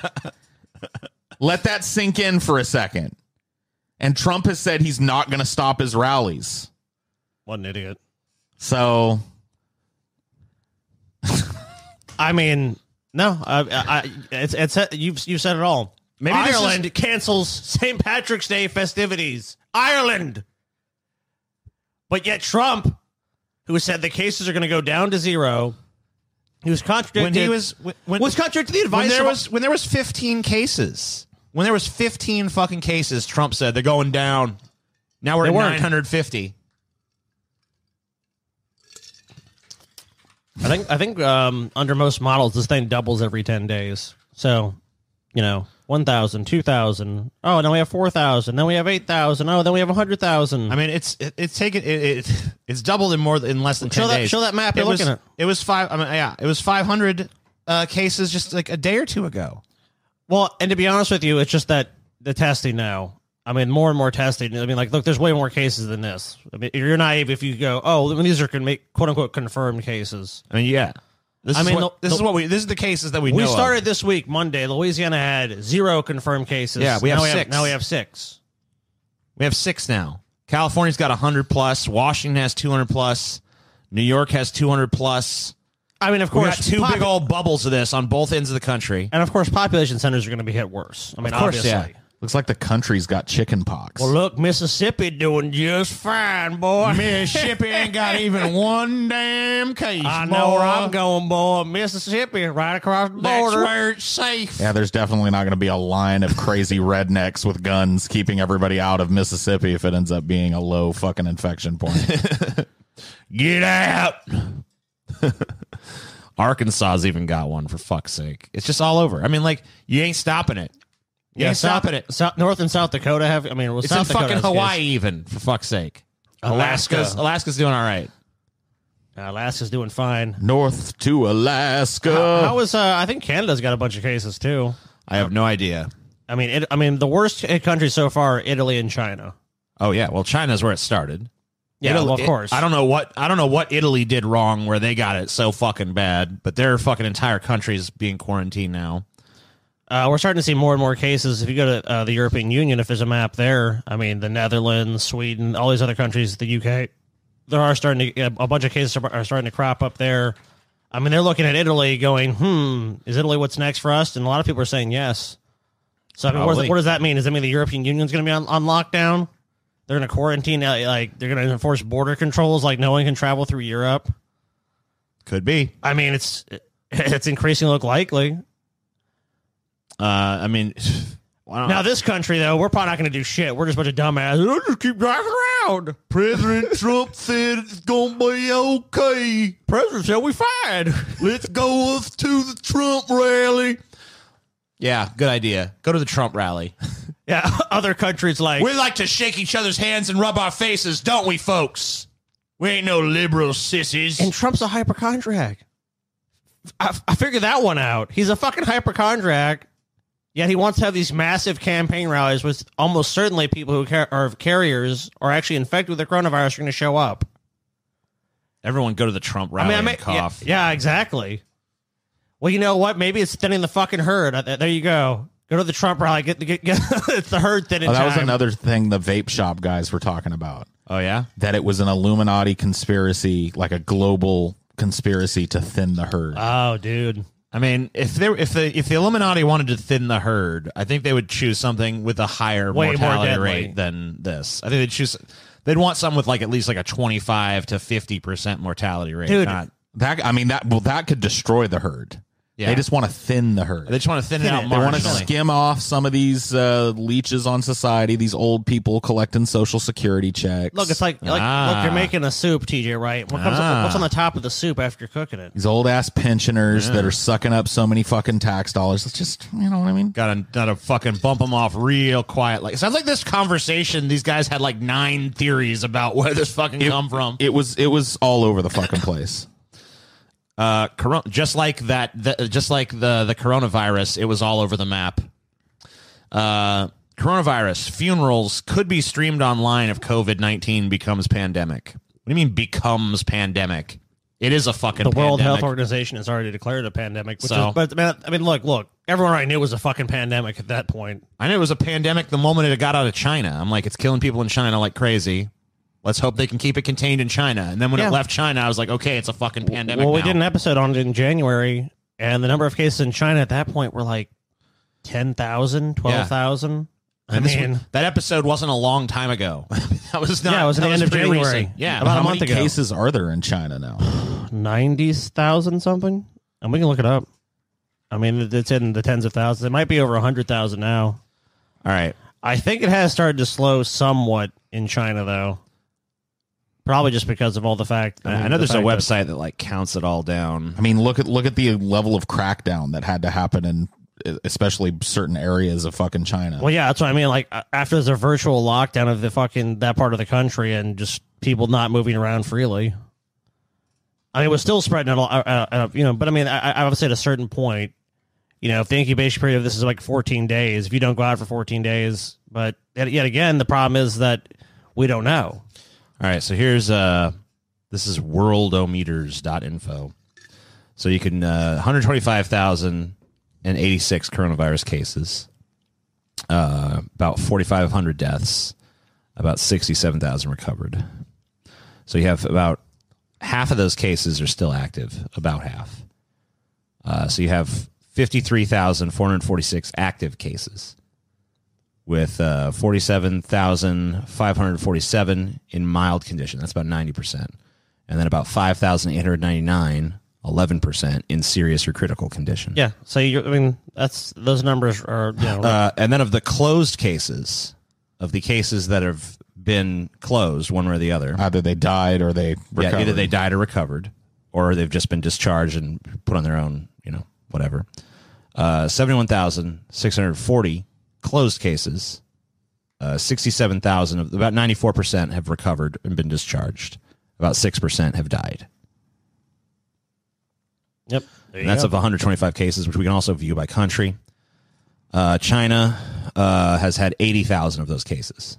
Let that sink in for a second. And Trump has said he's not going to stop his rallies. What an idiot. So I mean, no, I, I, it's it's you've you've said it all. Maybe this Ireland cancels Saint Patrick's Day festivities. Ireland, but yet Trump, who said the cases are going to go down to zero, he was contradicted. When he was when, when, was contradicted the advice when there of- was when there was fifteen cases. When there was fifteen fucking cases, Trump said they're going down. Now we're They at weren't. nine hundred fifty. I think I think um, under most models, this thing doubles every ten days. So, you know, one thousand, two thousand. Oh, now we have four thousand. Then we have eight thousand. Oh, then we have one hundred thousand. I mean, it's it, it's taken it, it, it's doubled in more than in less than ten Show that- days. show that map It you're was, looking at. It was five. I mean, yeah, it was five hundred uh, cases just like a day or two ago. Well, and to be honest with you, it's just that the testing now. I mean, more and more testing. I mean, like, look, there's way more cases than this. I mean, you're naive if you go, oh, these are can make quote unquote confirmed cases. I mean, yeah. This I is mean, what, the- this is the- what we. This is the cases that we. We know started Of. this week, Monday. Louisiana had zero confirmed cases. Yeah, we have now six. now we have six. We have six now. California's got a hundred plus. Washington has two hundred plus. New York has two hundred plus. I mean, of We course, got two pop- big old bubbles of this on both ends of the country. and of course, population centers are going to be hit worse. I mean, Of course, obviously. yeah. Looks like the country's got chicken pox. Well, look, Mississippi doing just fine, boy. Mississippi ain't got even one damn case. I know where I'm going, boy. Mississippi, right across the That's border. where it's safe. Yeah, there's definitely not going to be a line of crazy rednecks with guns keeping everybody out of Mississippi if it ends up being a low fucking infection point. Get out. Arkansas's even got one, for fuck's sake. It's just all over. I mean, like, you ain't stopping it. You ain't South, stopping it. South, North and South Dakota have. I mean, well, It's South in Dakota fucking has Hawaii, cases. even, for fuck's sake. Alaska. Alaska's, Alaska's doing all right. Uh, Alaska's doing fine. North to Alaska. How, how is? Uh, I think Canada's got a bunch of cases too. I have no idea. I mean, it, I mean, the worst hit countries so far are Italy and China. Oh, yeah. Well, China's where it started. Yeah, Italy- well, of course. I don't know what I don't know what Italy did wrong where they got it so fucking bad, but their fucking entire country is being quarantined now. Uh, we're starting to see more and more cases. If you go to uh, the European Union, if there's a map there, I mean, the Netherlands, Sweden, all these other countries, the U K, there are starting to a bunch of cases are, are starting to crop up there. I mean, they're looking at Italy, going, "Hmm, is Italy what's next for us?" And a lot of people are saying yes. So I mean, what does, Probably. what does that mean? Does that mean the European Union's going to be on, on lockdown? They're going to quarantine, uh, like they're going to enforce border controls, like no one can travel through Europe. Could be. I mean, it's it's increasingly look likely. Uh, I mean, I don't Now, this country, though, we're probably not going to do shit. We're just a bunch of dumbasses. We'll just keep driving around. President Trump said it's gonna be okay. President said we fine. Let's go up to the Trump rally. Yeah, good idea. Go to the Trump rally. Yeah, other countries like... We like to shake each other's hands and rub our faces, don't we, folks? We ain't no liberal sissies. And Trump's a hypochondriac. I, I figured that one out. He's a fucking hypochondriac, yet he wants to have these massive campaign rallies with almost certainly people who car- are carriers or actually infected with the coronavirus are going to show up. Everyone go to the Trump rally I mean, I and may- cough. Yeah, yeah, exactly. Well, you know what? Maybe it's thinning the fucking herd. Uh, There you go. Go to the Trump rally. Get, get, get it's the herd thinning Oh, that was time. another thing the vape shop guys were talking about. Oh, yeah? That it was an Illuminati conspiracy, like a global conspiracy to thin the herd. Oh, dude. I mean, if they if the if the Illuminati wanted to thin the herd, I think they would choose something with a higher Way more mortality deadly. rate than this. I think they'd choose they'd want something with like at least like a twenty-five to fifty percent mortality rate. Dude. Not, that I mean that well that could destroy the herd. Yeah. They just want to thin the herd. they just want to thin it Thin out it. They want to marginally. skim off some of these uh, leeches on society, these old people collecting social security checks. Look, it's like, like Ah. look, you're making a soup, T J, right? What comes Ah. what's on the top of the soup after you're cooking it? these old ass pensioners that are sucking up so many fucking tax dollars. It's just, you know what I mean? Gotta, gotta fucking bump them off real quiet. Like, it sounds like this conversation, these guys had like nine theories about where this fucking come from. It was it was all over the fucking place. Uh, coron- just like that, the, just like the the coronavirus, it was all over the map. Uh, coronavirus funerals could be streamed online if COVID nineteen becomes pandemic. What do you mean becomes pandemic? It is a fucking The World pandemic. Health Organization has already declared a pandemic. Which So- is, but man, I mean, look, look. Everyone already knew it was a fucking pandemic at that point. I knew it was a pandemic the moment it got out of China. I'm like, it's killing people in China like crazy. Let's hope they can keep it contained in China. And then when Yeah. it left China, I was like, okay, it's a fucking pandemic. Well, we now. did an episode on it in January, and the number of cases in China at that point were like ten thousand, twelve thousand. I And this mean, was- that episode wasn't a long time ago. that was not. Yeah, it was at that the end of pretty January. recent. Yeah, About a How month many ago. cases are there in China now? ninety thousand something, and we can look it up. I mean, it's in the tens of thousands. It might be over one hundred thousand now. All right. I think it has started to slow somewhat in China, though. Probably just because of all the fact. I, I know the there's a fact that- website that like counts it all down. I mean, look at look at the level of crackdown that had to happen in especially certain areas of fucking China. Well, yeah, that's what I mean. Like uh, after there's a virtual lockdown of the fucking that part of the country and just people not moving around freely. I mean, it was still spreading at all, uh, uh, you know. But I mean, I, I would say at a certain point, you know, if the incubation period of this is like fourteen days, if you don't go out for fourteen days, but yet, yet again, the problem is that we don't know. All right, so here's uh, this is worldometers dot info. So you can uh, one hundred twenty-five thousand eighty-six coronavirus cases, uh, about forty-five hundred deaths, about sixty-seven thousand recovered. So you have about half of those cases are still active, about half. Uh, so you have fifty-three thousand four hundred forty-six active cases, with uh, forty-seven thousand five hundred forty-seven in mild condition. That's about ninety percent. And then about five thousand eight hundred ninety-nine, eleven percent, in serious or critical condition. Yeah. So, you I mean, that's those numbers are, you know. Uh, and then of the closed cases, of the cases that have been closed, one way or the other. Either they died or they recovered. Yeah, either they died or recovered, or they've just been discharged and put on their own, you know, whatever. Uh, seventy-one thousand six hundred forty closed cases. Uh, sixty-seven thousand, of about ninety-four percent have recovered and been discharged. About six percent have died. Yep. And that's go. Of one hundred twenty-five cases, which we can also view by country. Uh, China uh, has had eighty thousand of those cases.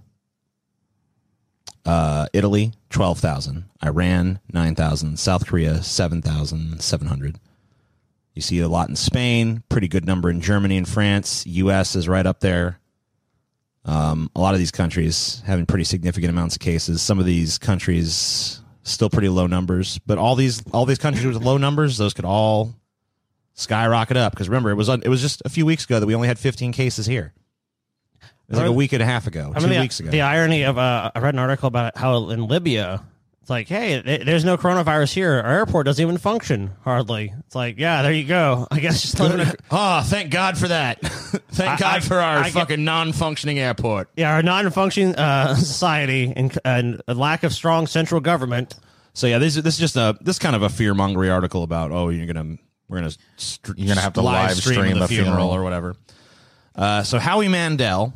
Uh, Italy, twelve thousand. Iran, nine thousand. South Korea, seven thousand seven hundred. You see a lot in Spain, pretty good number in Germany and France. U S is right up there. Um, a lot of these countries having pretty significant amounts of cases. Some of these countries still pretty low numbers, but all these all these countries with low numbers, those could all skyrocket up. Because remember, it was it was just a few weeks ago that we only had fifteen cases here. It was like a week and a half ago, I two mean, the, weeks ago. The irony of uh, I read an article about how in Libya, it's like, hey, th- there's no coronavirus here. Our airport doesn't even function hardly. It's like, yeah, there you go. I guess just living. A- oh, thank God for that. Thank I, God I, for our I, fucking I, non-functioning airport. Yeah, our non-functioning uh, society and, and a lack of strong central government. So yeah, this, this is just a this kind of a fear-mongering article about oh you're gonna we're gonna st- you're gonna have to live, live stream, stream the a funeral, funeral or whatever. Uh, so Howie Mandel.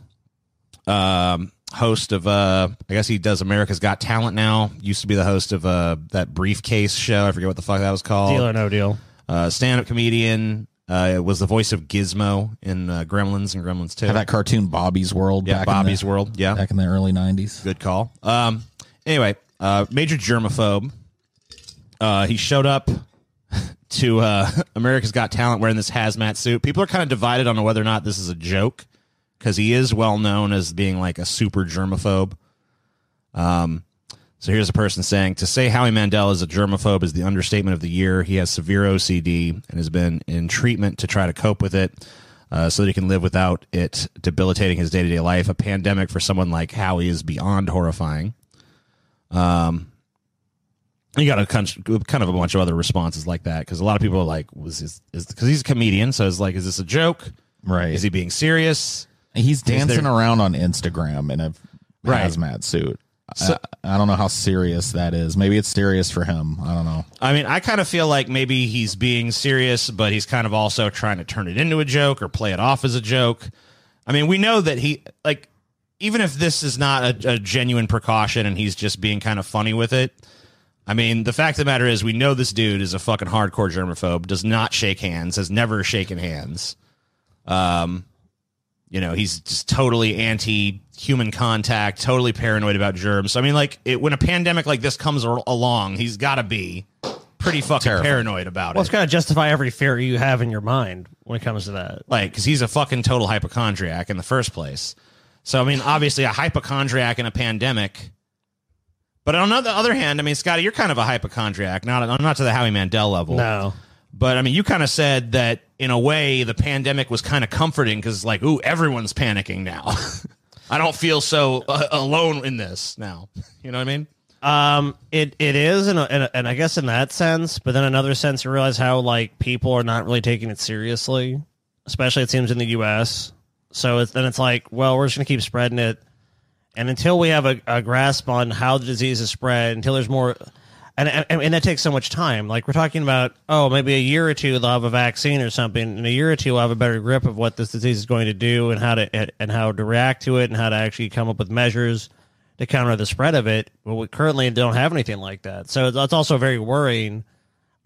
Um, host of, uh, I guess he does America's Got Talent now. Used to be the host of uh, that Briefcase show. I forget what the fuck that was called. Deal or No Deal. Uh, stand-up comedian. Uh, was the voice of Gizmo in uh, Gremlins and Gremlins two. Had that cartoon Bobby's World. Yeah, back Bobby's in the, World. Yeah, back in the early nineties. Good call. Um, anyway, uh, major germaphobe. Uh, he showed up to uh, America's Got Talent wearing this hazmat suit. People are kind of divided on whether or not this is a joke, because he is well known as being like a super germaphobe. Um, so here's a person saying, to say Howie Mandel is a germaphobe is the understatement of the year. He has severe O C D and has been in treatment to try to cope with it uh, so that he can live without it debilitating his day-to-day life. A pandemic for someone like Howie is beyond horrifying. Um, you got a kind of a bunch of other responses like that, because a lot of people are like, was his, is because he's a comedian, so it's like, is this a joke? Right. Is he being serious? He's dancing there, around on Instagram in a right. hazmat suit. So, I, I don't know how serious that is. Maybe it's serious for him. I don't know. I mean, I kind of feel like maybe he's being serious, but he's kind of also trying to turn it into a joke or play it off as a joke. I mean, we know that he, like, even if this is not a, a genuine precaution and he's just being kind of funny with it, I mean, the fact of the matter is we know this dude is a fucking hardcore germaphobe, does not shake hands, has never shaken hands. Um... You know, he's just totally anti-human contact, totally paranoid about germs. So, I mean, like, it, when a pandemic like this comes ar- along, he's got to be pretty fucking Terrible. paranoid about well, it. It's got to justify every fear you have in your mind when it comes to that. Like, because he's a fucking total hypochondriac in the first place. So, I mean, obviously, a hypochondriac in a pandemic. But on the other hand, I mean, Scotty, you're kind of a hypochondriac, not, not to the Howie Mandel level. No. But, I mean, you kind of said that, in a way, the pandemic was kind of comforting because, like, ooh, everyone's panicking now. I don't feel so uh, alone in this now. You know what I mean? Um, it it is, and and I guess in that sense, but then another sense, you realize how, like, people are not really taking it seriously, especially, it seems, in the U S. So it's, then it's like, well, we're just going to keep spreading it. And until we have a, a grasp on how the disease is spread, until there's more... And, and and that takes so much time. Like, we're talking about, oh, maybe a year or two they'll have a vaccine or something. In a year or two, we'll have a better grip of what this disease is going to do and how to and how to react to it and how to actually come up with measures to counter the spread of it. But we currently don't have anything like that. So it's also very worrying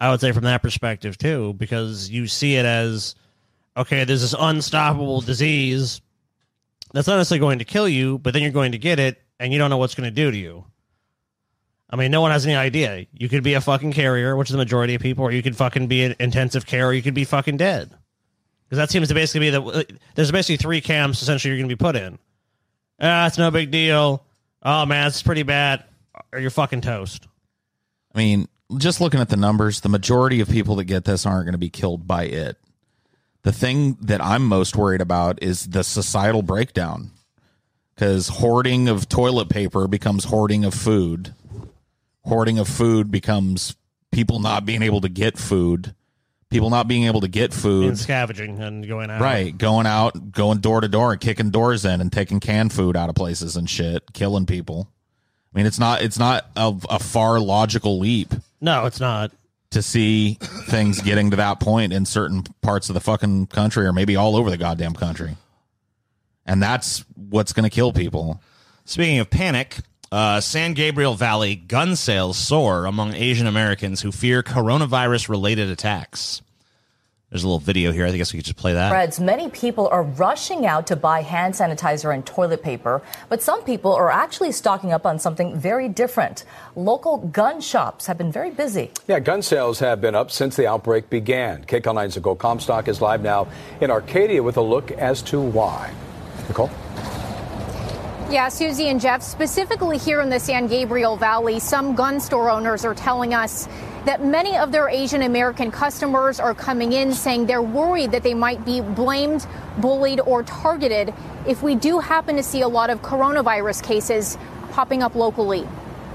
I would say from that perspective too, because you see it as, okay, there's this unstoppable disease that's not necessarily going to kill you, but then you're going to get it and you don't know what's going to do to you. I mean, no one has any idea. You could be a fucking carrier, which is the majority of people, or you could fucking be in intensive care, or you could be fucking dead. Because that seems to basically be the, there's basically three camps essentially you're going to be put in. Ah, it's no big deal. Oh man, it's pretty bad. Or you're fucking toast. I mean, just looking at the numbers, the majority of people that get this aren't going to be killed by it. The thing that I'm most worried about is the societal breakdown, because hoarding of toilet paper becomes hoarding of food. Hoarding of food becomes people not being able to get food. People not being able to get food. And scavenging and going out. Right. Going out, going door to door and kicking doors in and taking canned food out of places and shit, killing people. I mean, it's not it's not a, a far logical leap. No, it's not. To see things getting to that point in certain parts of the fucking country, or maybe all over the goddamn country. And that's what's going to kill people. Speaking of panic, uh, San Gabriel Valley gun sales soar among Asian Americans who fear coronavirus-related attacks. There's a little video here. I guess we could just play that. Freds, many people are rushing out to buy hand sanitizer and toilet paper, but some people are actually stocking up on something very different. Local gun shops have been very busy. Yeah, gun sales have been up since the outbreak began. K C A L nine's Nicole Comstock is live now in Arcadia with a look as to why. Nicole? Yeah, Susie and Jeff, specifically here in the San Gabriel Valley, some gun store owners are telling us that many of their Asian American customers are coming in saying they're worried that they might be blamed, bullied, or targeted if we do happen to see a lot of coronavirus cases popping up locally.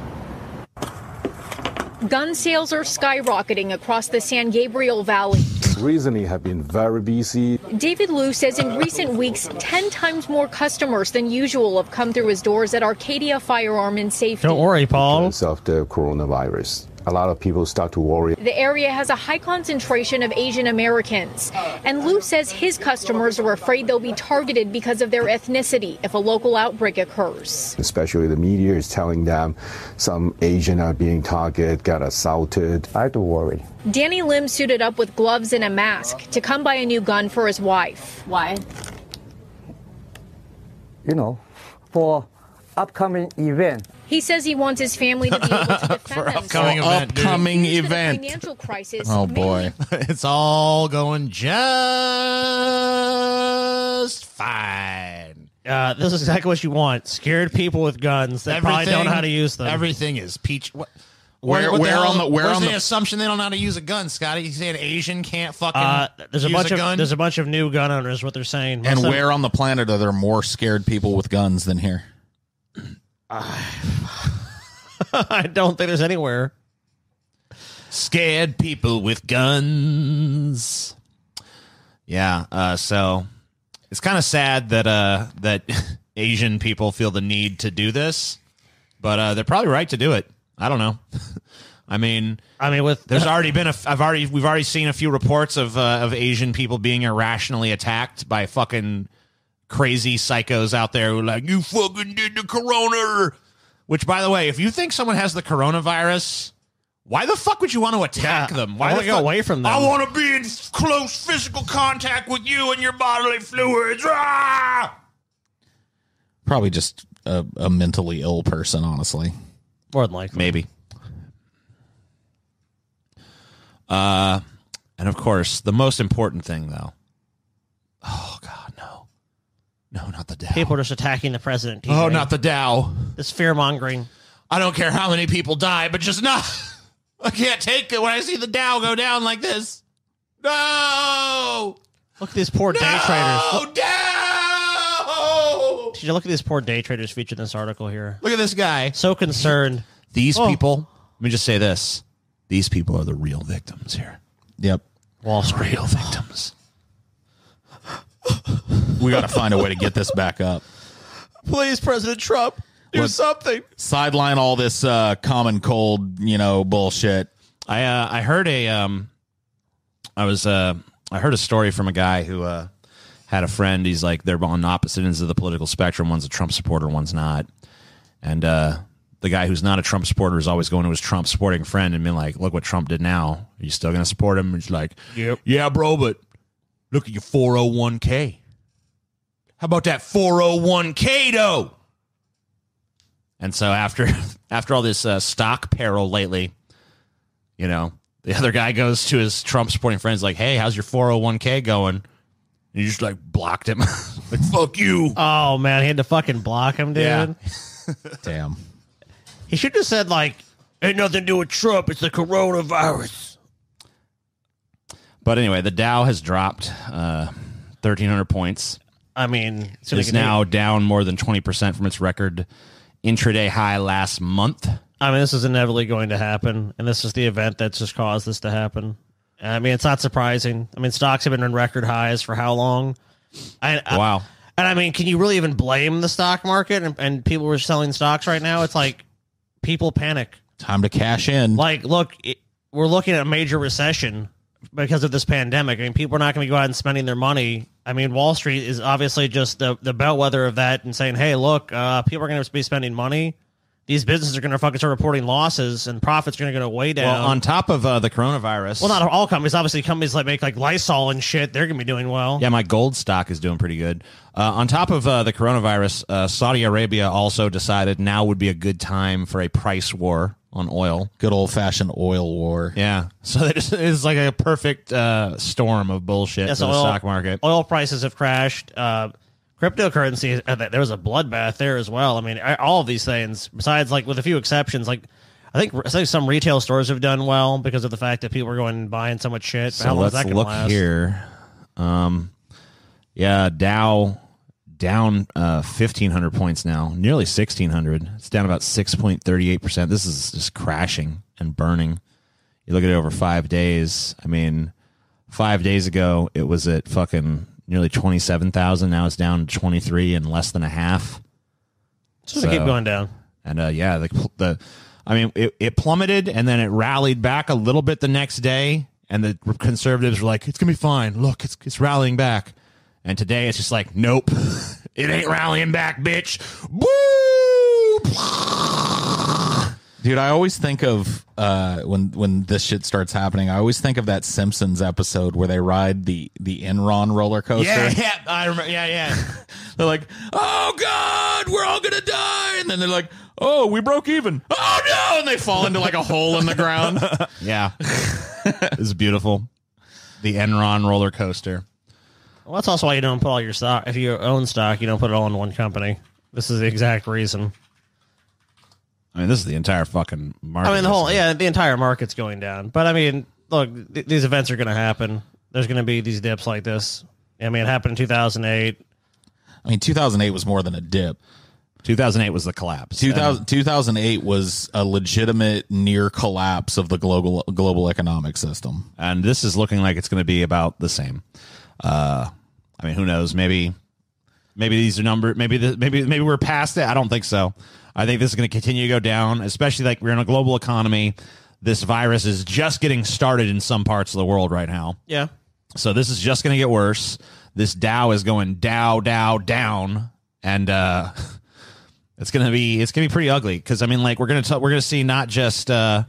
Gun sales are skyrocketing across the San Gabriel Valley. Recently have been very busy. David Liu says in recent weeks, ten times more customers than usual have come through his doors at Arcadia Firearm and Safety. Don't worry, Paul. Because of the coronavirus. A lot of people start to worry. The area has a high concentration of Asian Americans, and Liu says his customers are afraid they'll be targeted because of their ethnicity if a local outbreak occurs. Especially the media is telling them some Asian are being targeted, got assaulted. I have to worry. Danny Lim suited up with gloves and a mask to come buy a new gun for his wife. Why? You know, for upcoming event. He says he wants his family to be able to defend For themselves. upcoming event, dude. Upcoming Due to the event. financial crisis. Oh boy. It's all going just fine. Uh, this is exactly what you want. Scared people with guns that probably don't know how to use them. Everything is peach. What, Where- what the where hell- on the- where where's on the, the- assumption they don't know how to use a gun, Scotty? You say an Asian can't fucking Uh, there's a use bunch a of gun? there's a bunch of new gun owners. What they're saying, Most And of them- where on the planet are there more scared people with guns than here? I don't think there's anywhere. Scared people with guns. Yeah, uh, so it's kind of sad that uh, that Asian people feel the need to do this, but uh, they're probably right to do it. I don't know. I mean, I mean, with there's already been a. I've already we've already seen a few reports of uh, of Asian people being irrationally attacked by fucking crazy psychos out there who are like, you fucking did the corona. Which, by the way, if you think someone has the coronavirus, why the fuck would you want to attack Yeah, them? I Why wanna the go fuck- away from them. I want to be in close physical contact with you and your bodily fluids. Ah! Probably just a, a mentally ill person, honestly. more than likely. Maybe. Uh, and of course, the most important thing, though. Oh God, no, no, not the Dow. People are just attacking the president. Oh, not the Dow. this fear mongering. I don't care how many people die, but just not. I can't take it when I see the Dow go down like this. No, Look at these poor day traders. no, Look, Dow. did you look at these poor day traders featured in this article here? Look at this guy. So concerned. These Oh. people. Let me just say this: these people are the real victims here. Yep. Wall Street. Real victims. We got to find a way to get this back up. Please, President Trump, do What- something. Sideline all this uh, common cold, you know, bullshit. I uh, I heard a um, I was uh, I heard a story from a guy who uh, had a friend. He's like they're on opposite ends of the political spectrum. One's a Trump supporter, one's not. And uh, the guy who's not a Trump supporter is always going to his Trump supporting friend and being like, look what Trump did now. Are you still going to support him? And he's like, Yep. yeah, bro, but look at your four oh one k. How about that four oh one k, though? And so after after all this uh, stock peril lately, you know, the other guy goes to his Trump supporting friends like, hey, how's your four oh one k going? And he just like blocked him. Like, fuck you. Oh, man. He had to fucking block him, dude. Yeah. Damn. He should have said, like, ain't nothing to do with Trump. It's the coronavirus. But anyway, the Dow has dropped uh, thirteen hundred points. I mean, it's, It's now down more than twenty percent from its record intraday high last month. I mean, this is inevitably going to happen, and this is the event that's just caused this to happen. I mean, it's not surprising. I mean, stocks have been in record highs for how long? I, I, Wow. And I mean, can you really even blame the stock market and, and people who are selling stocks right now? It's like people panic. Time to cash in. Like, look, it, we're looking at a major recession because of this pandemic. I mean, people are not going to go out and spending their money. I mean, Wall Street is obviously just the, the bellwether of that and saying, hey, look, uh, people are going to be spending money. These businesses are going to fucking start reporting losses and profits are going to go way down. Well, on top of uh, the coronavirus. Well, not all companies. Obviously, companies that make like Lysol and shit, they're going to be doing well. Yeah, my gold stock is doing pretty good. Uh, on top of uh, the coronavirus, uh, Saudi Arabia also decided now would be a good time for a price war on oil. Good old fashioned oil war. Yeah. So it is- it's like a perfect uh, storm of bullshit Yeah, for so the oil- stock market. Oil prices have crashed. Uh, cryptocurrency, uh, there was a bloodbath there as well. I mean, all of these things, besides like with a few exceptions, like I think, I think some retail stores have done well because of the fact that people are going and buying so much shit. So How long is let's that gonna look last? here. Um, yeah, Dow down uh, fifteen hundred points now, nearly sixteen hundred. It's down about six point three eight percent. This is just crashing and burning. You look at it over five days. I mean, five days ago, it was at fucking nearly twenty-seven thousand. Now it's down to twenty-three in less than a half. It's going to keep going down. And uh, yeah, the the I mean, it, it plummeted and then it rallied back a little bit the next day. And the conservatives were like, "It's gonna be fine. Look, it's it's rallying back." And today it's just like, "Nope, it ain't rallying back, bitch." Woo! Dude, I always think of uh, when when this shit starts happening. I always think of that Simpsons episode where they ride the the Enron roller coaster. Yeah, yeah, I remember. Yeah, yeah. They're like, "Oh God, we're all gonna die," and then they're like, "Oh, we broke even." Oh no, and they fall into like a hole in the ground. Yeah, it's beautiful. The Enron roller coaster. Well, that's also why you don't put all your stock. If you own stock, you don't put it all in one company. This is the exact reason. I mean, this is the entire fucking market. I mean, the whole, yeah, the entire market's going down. But I mean, look, th- these events are going to happen. There's going to be these dips like this. I mean, it happened in two thousand eight. I mean, two thousand eight was more than a dip. two thousand eight was the collapse. two thousand, two thousand eight was a legitimate near collapse of the global global economic system. And this is looking like it's going to be about the same. Uh, I mean, who knows? Maybe, maybe these are number. Maybe the, maybe maybe we're past it. I don't think so. I think this is going to continue to go down, especially like we're in a global economy. This virus is just getting started in some parts of the world right now. Yeah. So this is just going to get worse. This Dow is going Dow, Dow, down, and uh, it's going to be it's going to be pretty ugly because I mean, like we're going to we're going to see not just uh,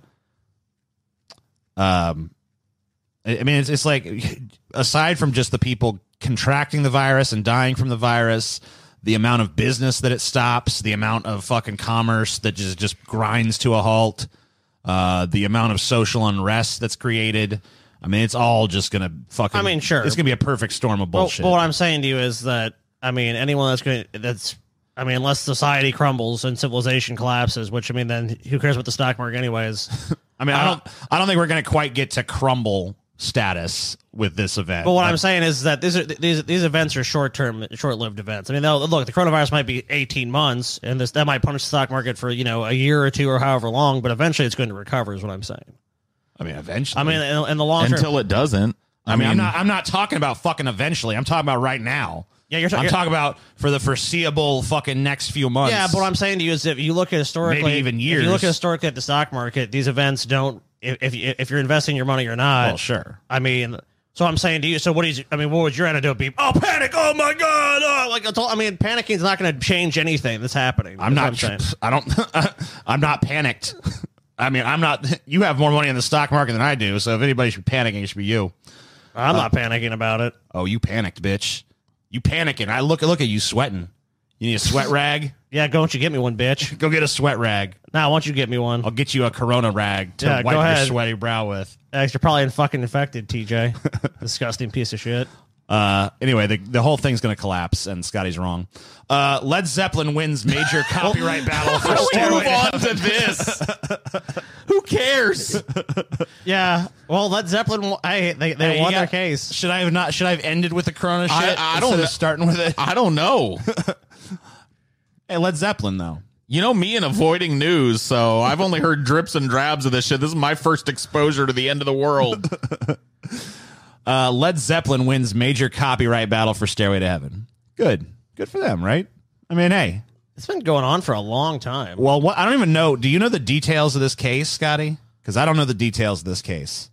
um, I mean, it's it's like aside from just the people contracting the virus and dying from the virus, the amount of business that it stops, the amount of fucking commerce that just just grinds to a halt, uh, the amount of social unrest that's created. I mean, it's all just gonna fucking. I mean, sure, it's gonna be a perfect storm of Well, bullshit. but what I'm saying to you is that I mean, anyone that's going to that's I mean, unless society crumbles and civilization collapses, which I mean, then who cares about the stock market anyways? I mean, I uh, don't, I don't think we're gonna quite get to crumble status with this event. But what Like, I'm saying is that these are these these events are short term, short lived events. I mean, they'll, look, the coronavirus might be eighteen months, and this that might punish the stock market for you know a year or two or however long, but eventually it's going to recover. Is what I'm saying. I mean, eventually. I mean, in, in the long term, Until it doesn't. I mean, I'm not. I'm not talking about fucking eventually. I'm talking about right now. Yeah, you're ta- I'm you're- talking about for the foreseeable fucking next few months. yeah. But what I'm saying to you is, if you look at historically, Maybe even if years. you look at historically at the stock market, these events don't. If if, you, if you're investing your money or not, Well, sure. I mean, So I'm saying to you, so what is, I mean, what would your antidote be? Oh, panic. Oh my God. Oh, like, I, told, I mean, panicking is not going to change anything that's happening. I'm not, I'm saying. I don't, I'm not panicked. I mean, I'm not, you have more money in the stock market than I do. So if anybody should be panicking, it should be you. I'm uh, not panicking about it. Oh, you panicked, bitch. You panicking. I look, look at you sweating. You need a sweat rag? Yeah, go, don't you get me one, bitch. Go get a sweat rag. Nah, why don't you get me one? I'll get you a Corona rag to Yeah, wipe go your ahead. sweaty brow with. Uh, you're probably fucking infected, T J. Disgusting piece of shit. Uh, anyway, the, the whole thing's going to collapse, and Scotty's wrong. Uh, Led Zeppelin wins major copyright battle for Stairway to Move on Heaven. to this. Who cares? Yeah. Well, Led Zeppelin, I, they, they Hey, won you their got- case. Should I have not? Should I have ended with the Corona shit? I- I don't instead know. of starting with it. I don't know. Hey, Led Zeppelin though. You know me and avoiding news, so I've only heard drips and drabs of this shit. This is my first exposure to the end of the world. Uh, Led Zeppelin wins major copyright battle for Stairway to Heaven. Good, good for them, right? I mean, hey. It's been going on for a long time. Well, what, I don't even know. Do you know the details of this case, Scotty? Because I don't know the details of this case.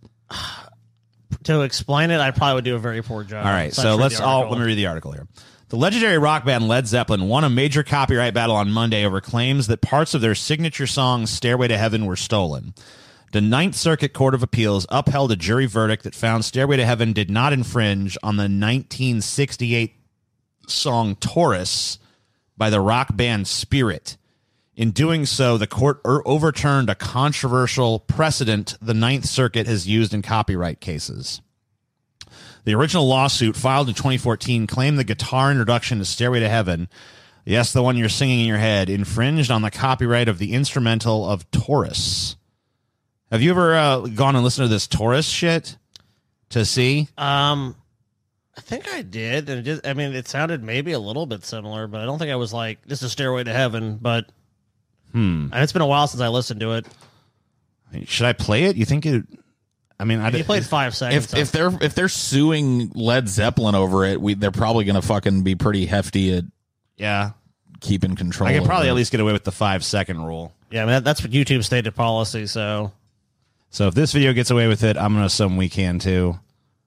To explain it, I probably would do a very poor job. All right, So so let's read let's the all article. let me read the article here. The legendary rock band Led Zeppelin won a major copyright battle on Monday over claims that parts of their signature song Stairway to Heaven were stolen. The Ninth Circuit Court of Appeals upheld a jury verdict that found Stairway to Heaven did not infringe on the nineteen sixty-eight song Taurus by the rock band Spirit. In doing so, the court er- overturned a controversial precedent the Ninth Circuit has used in copyright cases. The original lawsuit, filed in twenty fourteen, claimed the guitar introduction to Stairway to Heaven, yes, the one you're singing in your head, infringed on the copyright of the instrumental of Taurus. Have you ever uh, gone and listened to this Taurus shit to see? Um, I think I did. And it just, I mean, it sounded maybe a little bit similar, but I don't think I was like, this is Stairway to Heaven. But Hmm. and it's been a while since I listened to it. Should I play it? You think it? I mean, I You played five seconds. if if they're if they're suing Led Zeppelin over it, we they're probably going to fucking be pretty hefty at yeah. keeping control. I could over probably it. at least get away with the five second rule. yeah, I mean, that, that's what YouTube stated policy. So So if this video gets away with it, I'm going to assume we can too.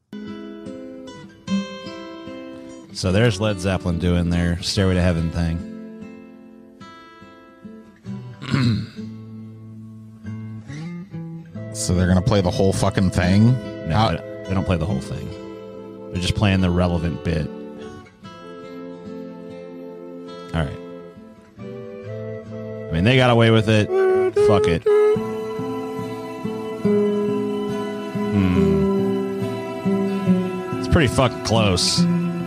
So there's Led Zeppelin doing their Stairway to Heaven thing. So they're going to play the whole fucking thing. No, How- they- they don't play the whole thing. They're just playing the relevant bit. All right. I mean, they got away with it. Fuck it. Hmm. It's pretty fucking close.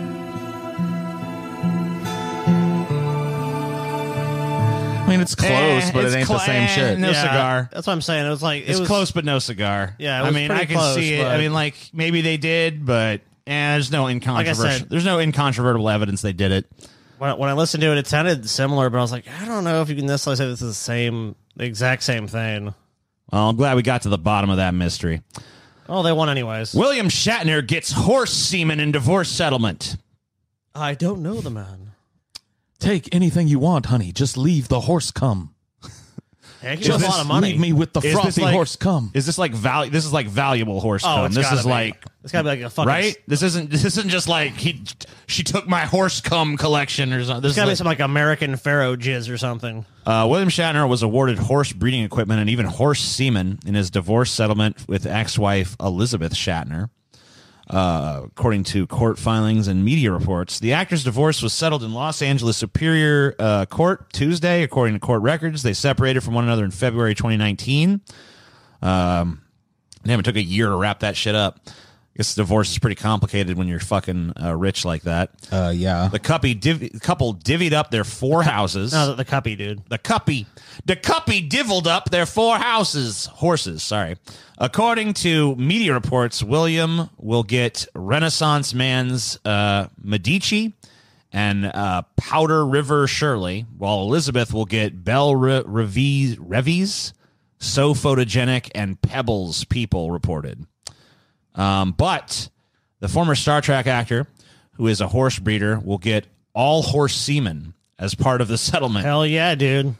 I mean, it's close, Eh, but it's it ain't the cl- same eh, shit. no Yeah, cigar. That's what I'm saying. It was like it It's was close, but no cigar. Yeah, it I was mean, pretty I can close, see it. but- I mean, like maybe they did, but eh, there's no incontrovertible. said- there's no incontrovertible evidence they did it. When, when I listened to it, it sounded similar, but I was like, I don't know if you can necessarily say this is the same, the exact same thing. Well, I'm glad we got to the bottom of that mystery. Oh, they won anyways. William Shatner gets horse semen in divorce settlement. I don't know the man. Take anything you want, honey. Just leave the horse come. Heck, he has a Just lot of money. leave me with the Is this frothy like- horse come. Is this like val? This is like valuable horse Oh, cum. it's This gotta is be. like It's gotta be like a fucking right. This isn't. This isn't just like he. She took my horse cum collection or something. This It's is gotta be like- some like American Pharaoh jizz or something. Uh, William Shatner was awarded horse breeding equipment and even horse semen in his divorce settlement with ex-wife Elizabeth Shatner. Uh, according to court filings and media reports, the actor's divorce was settled in Los Angeles Superior uh, Court Tuesday. According to court records, they separated from one another in February twenty nineteen. Um, damn, it took a year to wrap that shit up. I guess divorce is pretty complicated when you're fucking uh, rich like that. Uh, yeah. The couple, div- couple divvied up their four houses. No, the, the cuppy dude. The cuppy. The cuppy divvied up their four houses. Horses, sorry. According to media reports, William will get Renaissance Man's uh, Medici and uh, Powder River Shirley, while Elizabeth will get Belle Re- Revis, Revis, So Photogenic, and Pebbles People reported. Um, but the former Star Trek actor, who is a horse breeder, will get all horse semen as part of the settlement. Hell yeah, dude.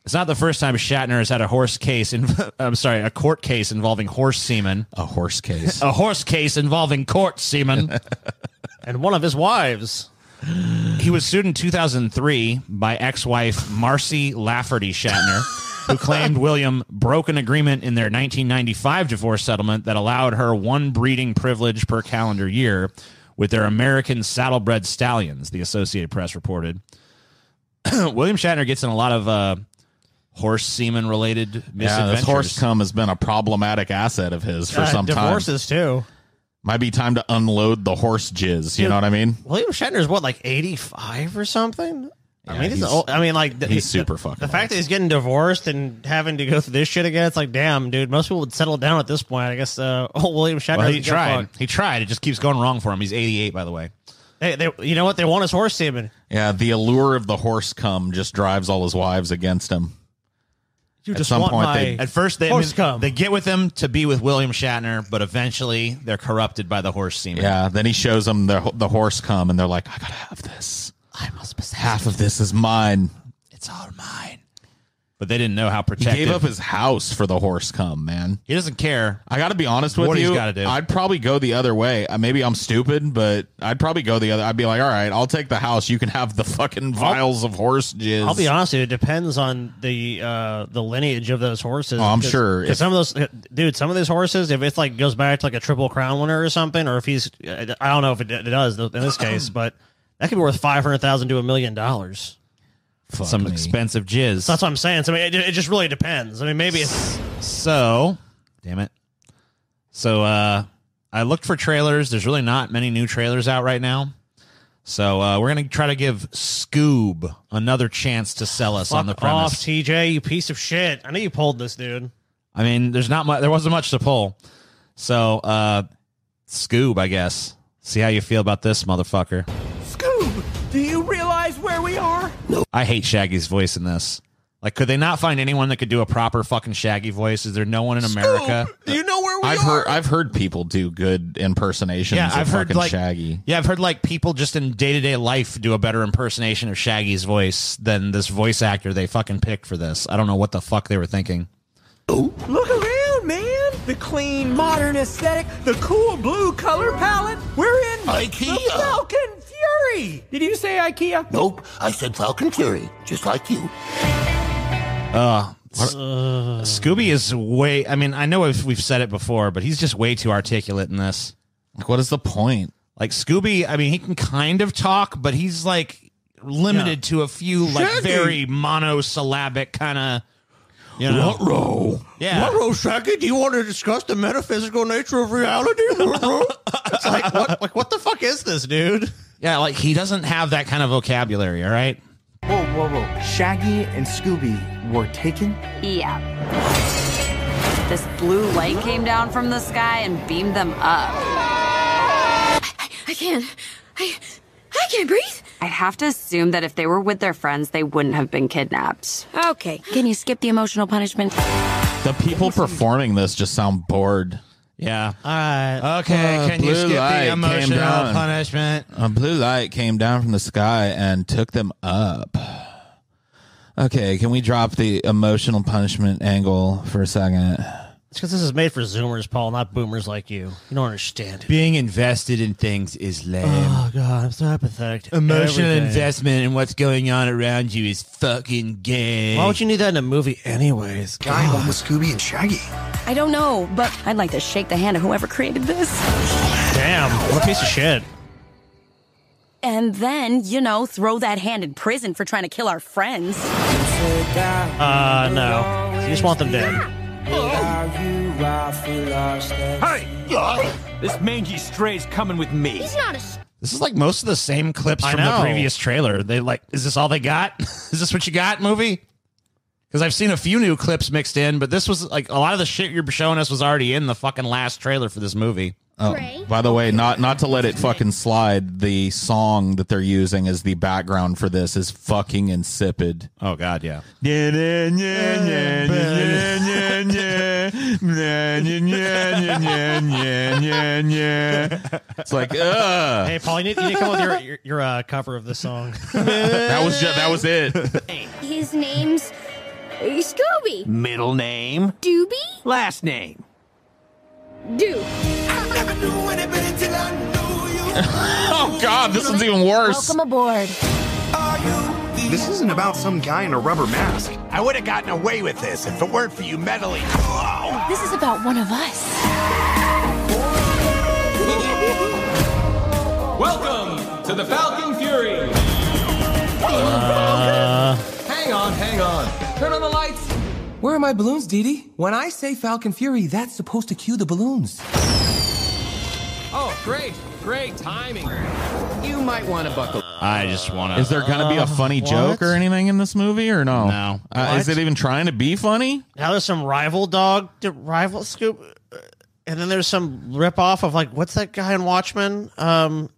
It's not the first time Shatner has had a horse case. In, I'm sorry, a court case involving horse semen. A horse case. A horse case involving court semen. And one of his wives. He was sued in two thousand three by ex-wife Marcy Lafferty Shatner, who claimed William broke an agreement in their nineteen ninety-five divorce settlement that allowed her one breeding privilege per calendar year with their American saddlebred stallions, the Associated Press reported. William Shatner gets in a lot of uh, horse semen related misadventures. Yeah, this horse cum has been a problematic asset of his for Uh, some time. divorces, too. Might be time to unload the horse jizz. You know what I mean? William Shatner's what, like eighty-five or something? I Yeah, mean, he's, he's- old, I mean, like the, he's the- super fucking The fact old. that he's getting divorced and having to go through this shit again, it's like, damn, dude. Most people would settle down at this point. I guess. Uh, old William Shatner. Well, he doesn't give a tried. fuck. He tried. It just keeps going wrong for him. He's eighty-eight, by the way. Hey, they, you know what? They want his horse semen. Yeah, the allure of the horse cum just drives all his wives against him. You At just some want point, my they- At first, they, horse cum. they get with him to be with William Shatner, but eventually they're corrupted by the horse semen. Yeah, then he shows them the the horse cum, and they're like, "I gotta have this. I must possess Half of this is mine." It's all mine. But they didn't know how He protective. gave up his house for the horse cum, man. He doesn't care. I got to be honest with What he's you. gotta do. I'd probably go the other way. Uh, Maybe I'm stupid, but I'd probably go the other. I'd be like, all right, I'll take the house. You can have the fucking vials of horse jizz. I'll be honest with you, it depends on the uh, the lineage of those horses. Oh, I'm Because- sure. because If- some of those, dude, some of those horses, if it's like goes back to like a triple crown winner or something, or if he's, I don't know if it, it does in this case, but that could be worth five hundred thousand to a million dollars. Fuck Some me. expensive jizz. So that's what I'm saying. So I mean, it, it just really depends. I mean, maybe it's So, damn it. So, uh, I looked for trailers. There's really not many new trailers out right now. So, uh, we're going to try to give Scoob another chance to sell us on the fuck premise. off, T J, you piece of shit. I know you pulled this, dude. I mean, there's not much, there wasn't much to pull. So, uh, Scoob, I guess. See how you feel about this, motherfucker. Scoob, do you realize where we are? I hate Shaggy's voice in this. Like, could they not find anyone that could do a proper fucking Shaggy voice? Is there no one in America? Do you know where we I've are? heard I've heard people do good impersonations Yeah, of I've heard fucking like Shaggy. Yeah, I've heard like people just in day to day life do a better impersonation of Shaggy's voice than this voice actor they fucking picked for this. I don't know what the fuck they were thinking. Look around, man. The clean, modern aesthetic, the cool blue color palette. We're in IKEA. the Falcon Fury. Did you say IKEA? Nope, I said Falcon Fury, just like you. Uh, Scooby is way. I mean, I know we've, we've said it before, but he's just way too articulate in this. Like, what is the point? Like Scooby, I mean, he can kind of talk, but he's like limited to a few like Shaggy. very monosyllabic kind of. You know, Ruh-roh. Yeah. Ruh-roh, Shaggy, do you want to discuss the metaphysical nature of reality? Ruh-roh? It's like what, like what the fuck is this, dude? yeah, like he doesn't have that kind of vocabulary. All right. Whoa, whoa, whoa. Shaggy and Scooby were taken? Yeah. This blue light came down from the sky and beamed them up. I, I can't. I, I can't breathe. I have to assume that if they were with their friends, they wouldn't have been kidnapped. Okay, can you skip the emotional punishment? The people performing this just sound bored. Yeah. All right. Okay. Uh, can you blue skip light the came emotional down. punishment? A blue light came down from the sky and took them up. Okay, can we drop the emotional punishment angle for a second? It's because this is made for Zoomers, Paul, not boomers like you. You don't understand it. Being invested in things is lame. Oh god, I'm so apathetic. to Emotional everything. investment in what's going on around you is fucking gay. Why would you need that in a movie, anyways? Guy home with Scooby and Shaggy. I don't know, but I'd like to shake the hand of whoever created this. Damn, what a piece of shit. And then, you know, throw that hand in prison for trying to kill our friends. Uh, no. You just want them dead. Hey! This mangy stray's coming with me. He's not a... This is like most of the same clips I from the know. previous trailer. They like, is this all they got? Is this what you got, movie? Because I've seen a few new clips mixed in, but this was like a lot of the shit you're showing us was already in the fucking last trailer for this movie. Oh, by the way, not not to let it fucking slide, the song that they're using as the background for this is fucking insipid. Oh god, yeah. It's like, ugh. Hey, Paul, you need, you need to come up with your, your, your uh, cover of this song. That was just, that was it. His name's Hey, Scooby. Middle name. Doobie. Last name. Doo. Oh, God, this is even worse. Welcome aboard. This isn't about some guy in a rubber mask. I would have gotten away with this if it weren't for you meddling. This is about one of us. Welcome to the Falcon Fury. Uh, hang on, hang on. Turn on the lights. Where are my balloons, Dee Dee? When I say Falcon Fury, that's supposed to cue the balloons. Oh, great, great timing. You might want to buckle. I just want to. Is there going to be a funny Uh, joke what? or anything in this movie or no? No. Uh, is it even trying to be funny? now there's some rival dog, to rival Scoop, and then there's some rip off of like what's that guy in Watchmen? Um,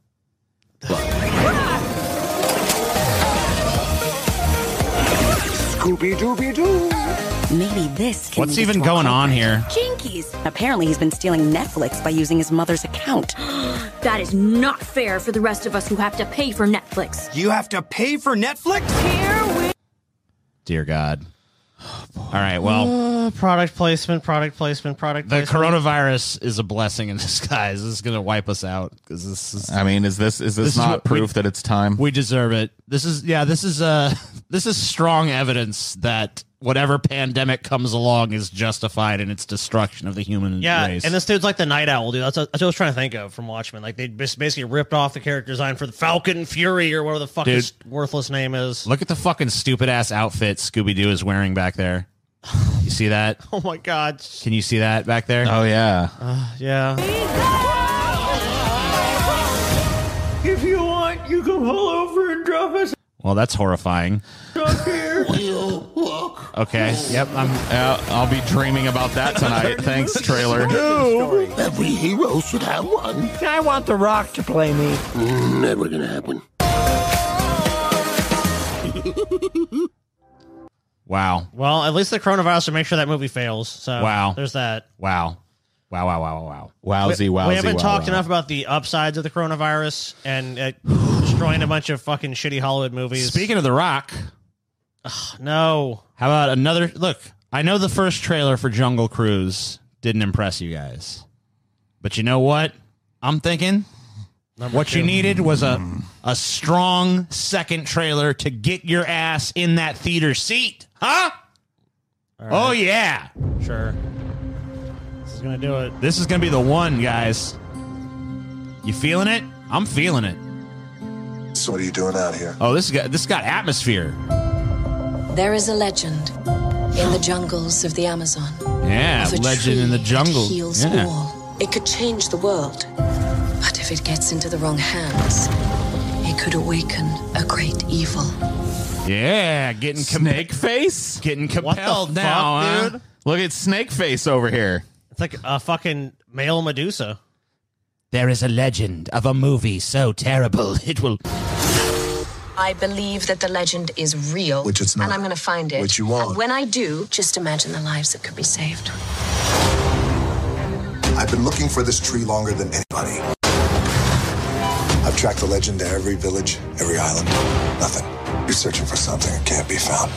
Scooby-Dooby-Doo. Maybe this can What's lead even to a going on culprit. here? Jinkies. Apparently he's been stealing Netflix by using his mother's account. That is not fair for the rest of us who have to pay for Netflix. You have to pay for Netflix? Here we Dear God. All right, well, uh, product placement, product placement, product the placement. coronavirus is a blessing in disguise. This is going to wipe us out because this is. I mean, is this is this, This is not what proof we- that it's time? We deserve it. This is yeah. This is uh. This is strong evidence that whatever pandemic comes along is justified in its destruction of the human Yeah, race. and this dude's like the Night Owl, dude. That's what, that's what I was trying to think of from Watchmen. Like, they just basically ripped off the character design for the Falcon Fury or whatever the fuck Dude. his worthless name is. Look at the fucking stupid ass outfit Scooby Doo is wearing back there. You see that? Oh my god. Can you see that back there? Oh yeah. Uh, yeah. If you want, you can pull over and drop us Well, that's horrifying. off here. Okay. Yep. I'm. Uh, I'll be dreaming about that tonight. Thanks, trailer. Every hero should have one. I want The Rock to play me. Mm, never gonna happen. Wow. Well, at least the coronavirus will make sure that movie fails. So Wow. there's that. Wow. Wow. Wow. Wow. Wow. Wowsy, we, wowsy, we haven't wow, talked wow. enough about the upsides of the coronavirus and uh, destroying a bunch of fucking shitty Hollywood movies. Speaking of The Rock, no. how about another look? I know the first trailer for Jungle Cruise didn't impress you guys, but you know what? I'm thinking Number what two. you needed was a a strong second trailer to get your ass in that theater seat, huh? All Oh right. yeah, Sure. This is going to do it. this is gonna be the one, guys. You feeling it? I'm feeling it. So what are you doing out here? Oh, this got this got atmosphere. There is a legend in the jungles of the Amazon. Yeah, of a legend tree in the jungle. that heals Yeah. all. It could change the world. But if it gets into the wrong hands, it could awaken a great evil. Yeah, getting com- Snake face? getting What the compelled fuck, now, huh? dude? Look at Snake Face over here. It's like a fucking male Medusa. There is a legend of a movie so terrible it will. I believe that the legend is real. Which it's not. And I'm going to find it. Which you won't. And when I do, just imagine the lives that could be saved. I've been looking for this tree longer than anybody. I've tracked the legend to every village, every island. Nothing. You're searching for something that can't be found.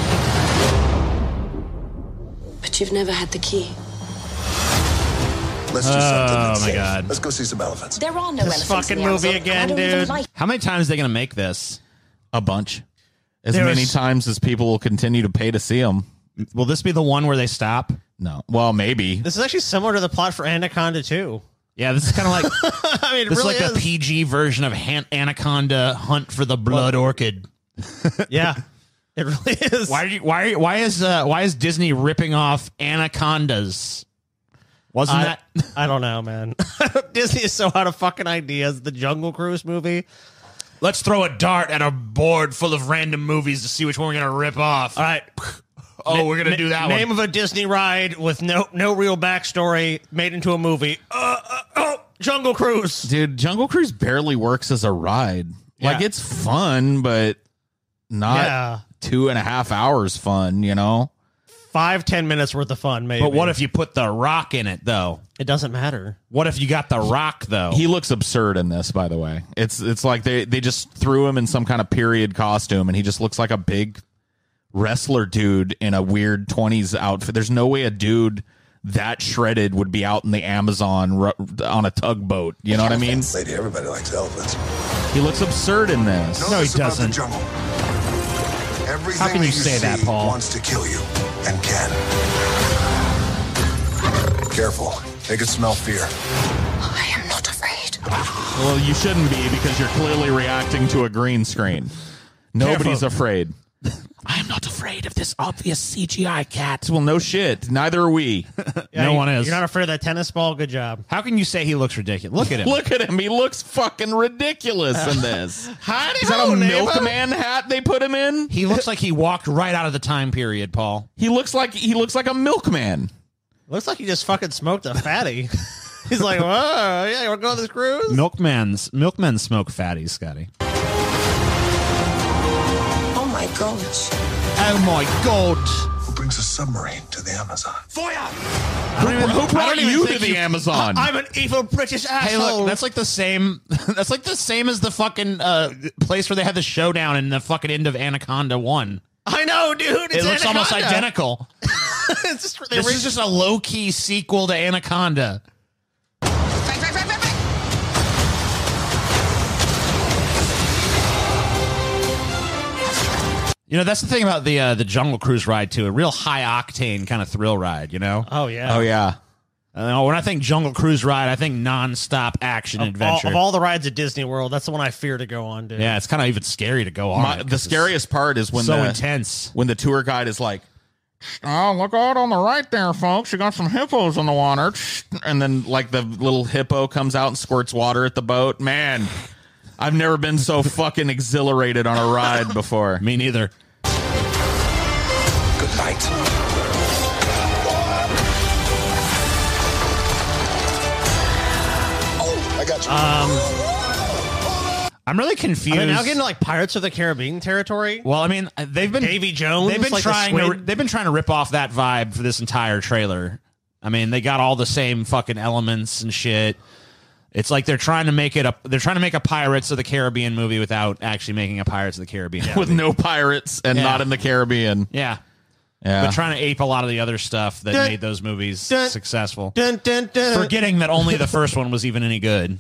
But you've never had the key. Let's do something Oh that's my safe. God. Let's go see some elephants. There are no This elephants fucking in the movie Amazon, again, and I don't even dude. like How many times are they going to make this? A bunch. As There many was- times as people will continue to pay to see them. Will this be the one where they stop? No. Well, maybe. This is actually similar to the plot for Anaconda two. Yeah, this is kind of like I mean, it this really is like is. a P G version of Han- Anaconda Hunt for the Blood Orchid. Yeah, it really is. Why? Are you, why? Are, why is uh, why is Disney ripping off anacondas? Wasn't I, that? I don't know, man. Disney is so out of fucking ideas. The Jungle Cruise movie. Let's throw a dart at a board full of random movies to see which one we're gonna rip off. All right. Oh, Na- we're gonna na- do that Name one. of a Disney ride with no no real backstory made into a movie. Uh, uh, oh, Jungle Cruise. Dude, Jungle Cruise barely works as a ride. Like, Yeah. it's fun, but not Yeah. two and a half hours fun, you know? Five ten minutes worth of fun, maybe. But what if you put the Rock in it, though? it doesn't matter? What if you got the Rock, though? He looks absurd in this, by the way. It's it's like they, they just threw him in some kind of period costume, and he just looks like a big wrestler dude in a weird twenties outfit. There's no way a dude that shredded would be out in the Amazon ru- on a tugboat. You know what I mean? Lady, everybody likes elephants. He looks absurd in this. No, he doesn't. Everything How can you, that say that, see Paul? wants to kill you and can. Careful. They could smell fear. I am not afraid. Well, you shouldn't be because you're clearly reacting to a green screen. Nobody's Careful. afraid. I am not afraid of this obvious C G I cat. Well, no shit. Neither are we. Yeah, no you- one is. You're not afraid of that tennis ball? Good job. How can you say he looks ridiculous? Look at him. Look at him. He looks fucking ridiculous in this. Howdy Is that ho, a neighbor. milkman hat they put him in? He looks like he walked right out of the time period, Paul. He looks like he looks like a milkman. Looks like he just fucking smoked a fatty. He's like, whoa, yeah, you want to go on this cruise? Milkman's milkmen smoke fatties, Scotty. Oh my gosh. Oh my god. Who brings a submarine to the Amazon? Who, who brought you to the Amazon? I'm an evil British Hey, asshole. look, that's like the same. That's like the same as the fucking uh, place where they had the showdown in the fucking end of Anaconda One. I know, dude. It's It looks almost Anaconda. identical. It's just, they This were- is just a low key sequel to Anaconda. You know, that's the thing about the uh, the Jungle Cruise ride too. A real high octane kind of thrill ride. You know. Oh yeah. Oh yeah. Uh, when I think Jungle Cruise ride, I think nonstop action Of all, adventure. of all the rides at Disney World, that's the one I fear to go on, dude. yeah, it's kind of even scary to go on. My, it the 'cause it's scariest part is when so the intense. when the tour guide is like, "Oh, look out on the right there, folks. You got some hippos in the water." And then like the little hippo comes out and squirts water at the boat. Man, I've never been so fucking exhilarated on a ride before. Me neither. Good night. Oh, I got you. Um, I'm really confused. I mean, now getting to like Pirates of the Caribbean territory. Well, I mean, they've been Davy Jones. They've been like the trying. To, squid. they've been trying to rip off that vibe for this entire trailer. I mean, they got all the same fucking elements and shit. It's like they're trying to make it a. They're trying to make a Pirates of the Caribbean movie without actually making a Pirates of the Caribbean With movie. no pirates and Yeah. not in the Caribbean. Yeah, Yeah. but trying to ape a lot of the other stuff that Dun, made those movies dun, successful. Dun, dun, dun. Forgetting that only the first one was even any good.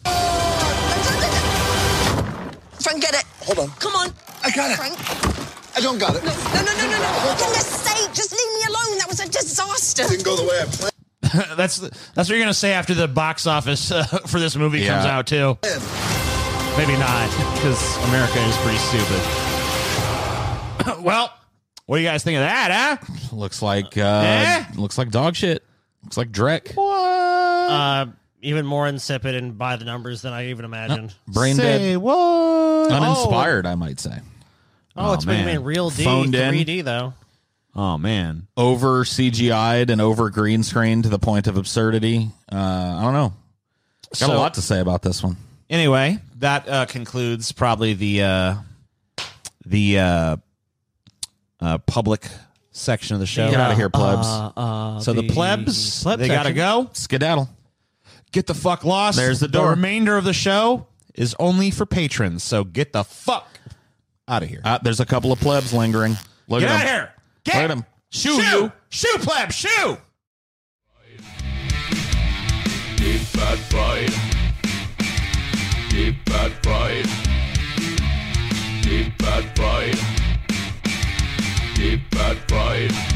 Frank, get it. Hold on. Come on. I got it. Frank. I don't got it. No, no, no, no, no, no. For goodness sake, just leave me alone. That was a disaster. Didn't go the way I planned. that's that's what you're gonna say after the box office uh, for this movie comes Yeah. out too. Maybe not, because America is pretty stupid. Well, what do you guys think of that, huh? Looks like uh, Eh? looks like dog shit. Looks like Drek. Uh, even more insipid and by the numbers than I even imagined. Brain Say dead. what? Uninspired, I might say. Oh, Oh, it's going to be man. in real D, Phoned in. three D though. Oh man, Over C G I'd and over green screen to the point of absurdity. Uh, I don't know. Got So- a lot to say about this one. Anyway, that uh, concludes probably the uh, the uh, uh, public section of the show. Get out of here, plebs. Uh, uh, So the plebs, pleb they gotta section. go. Skedaddle. Get the fuck lost. There's the door. The remainder of the show is only for patrons. So get the fuck out of here. Uh, there's a couple of plebs lingering. Look Get at out them. of here. Get Look at them. Shoo, you. Shoo, pleb. Shoo. Deep fat fried. Deep fat fried. Deep fat fried. Deep fat fried.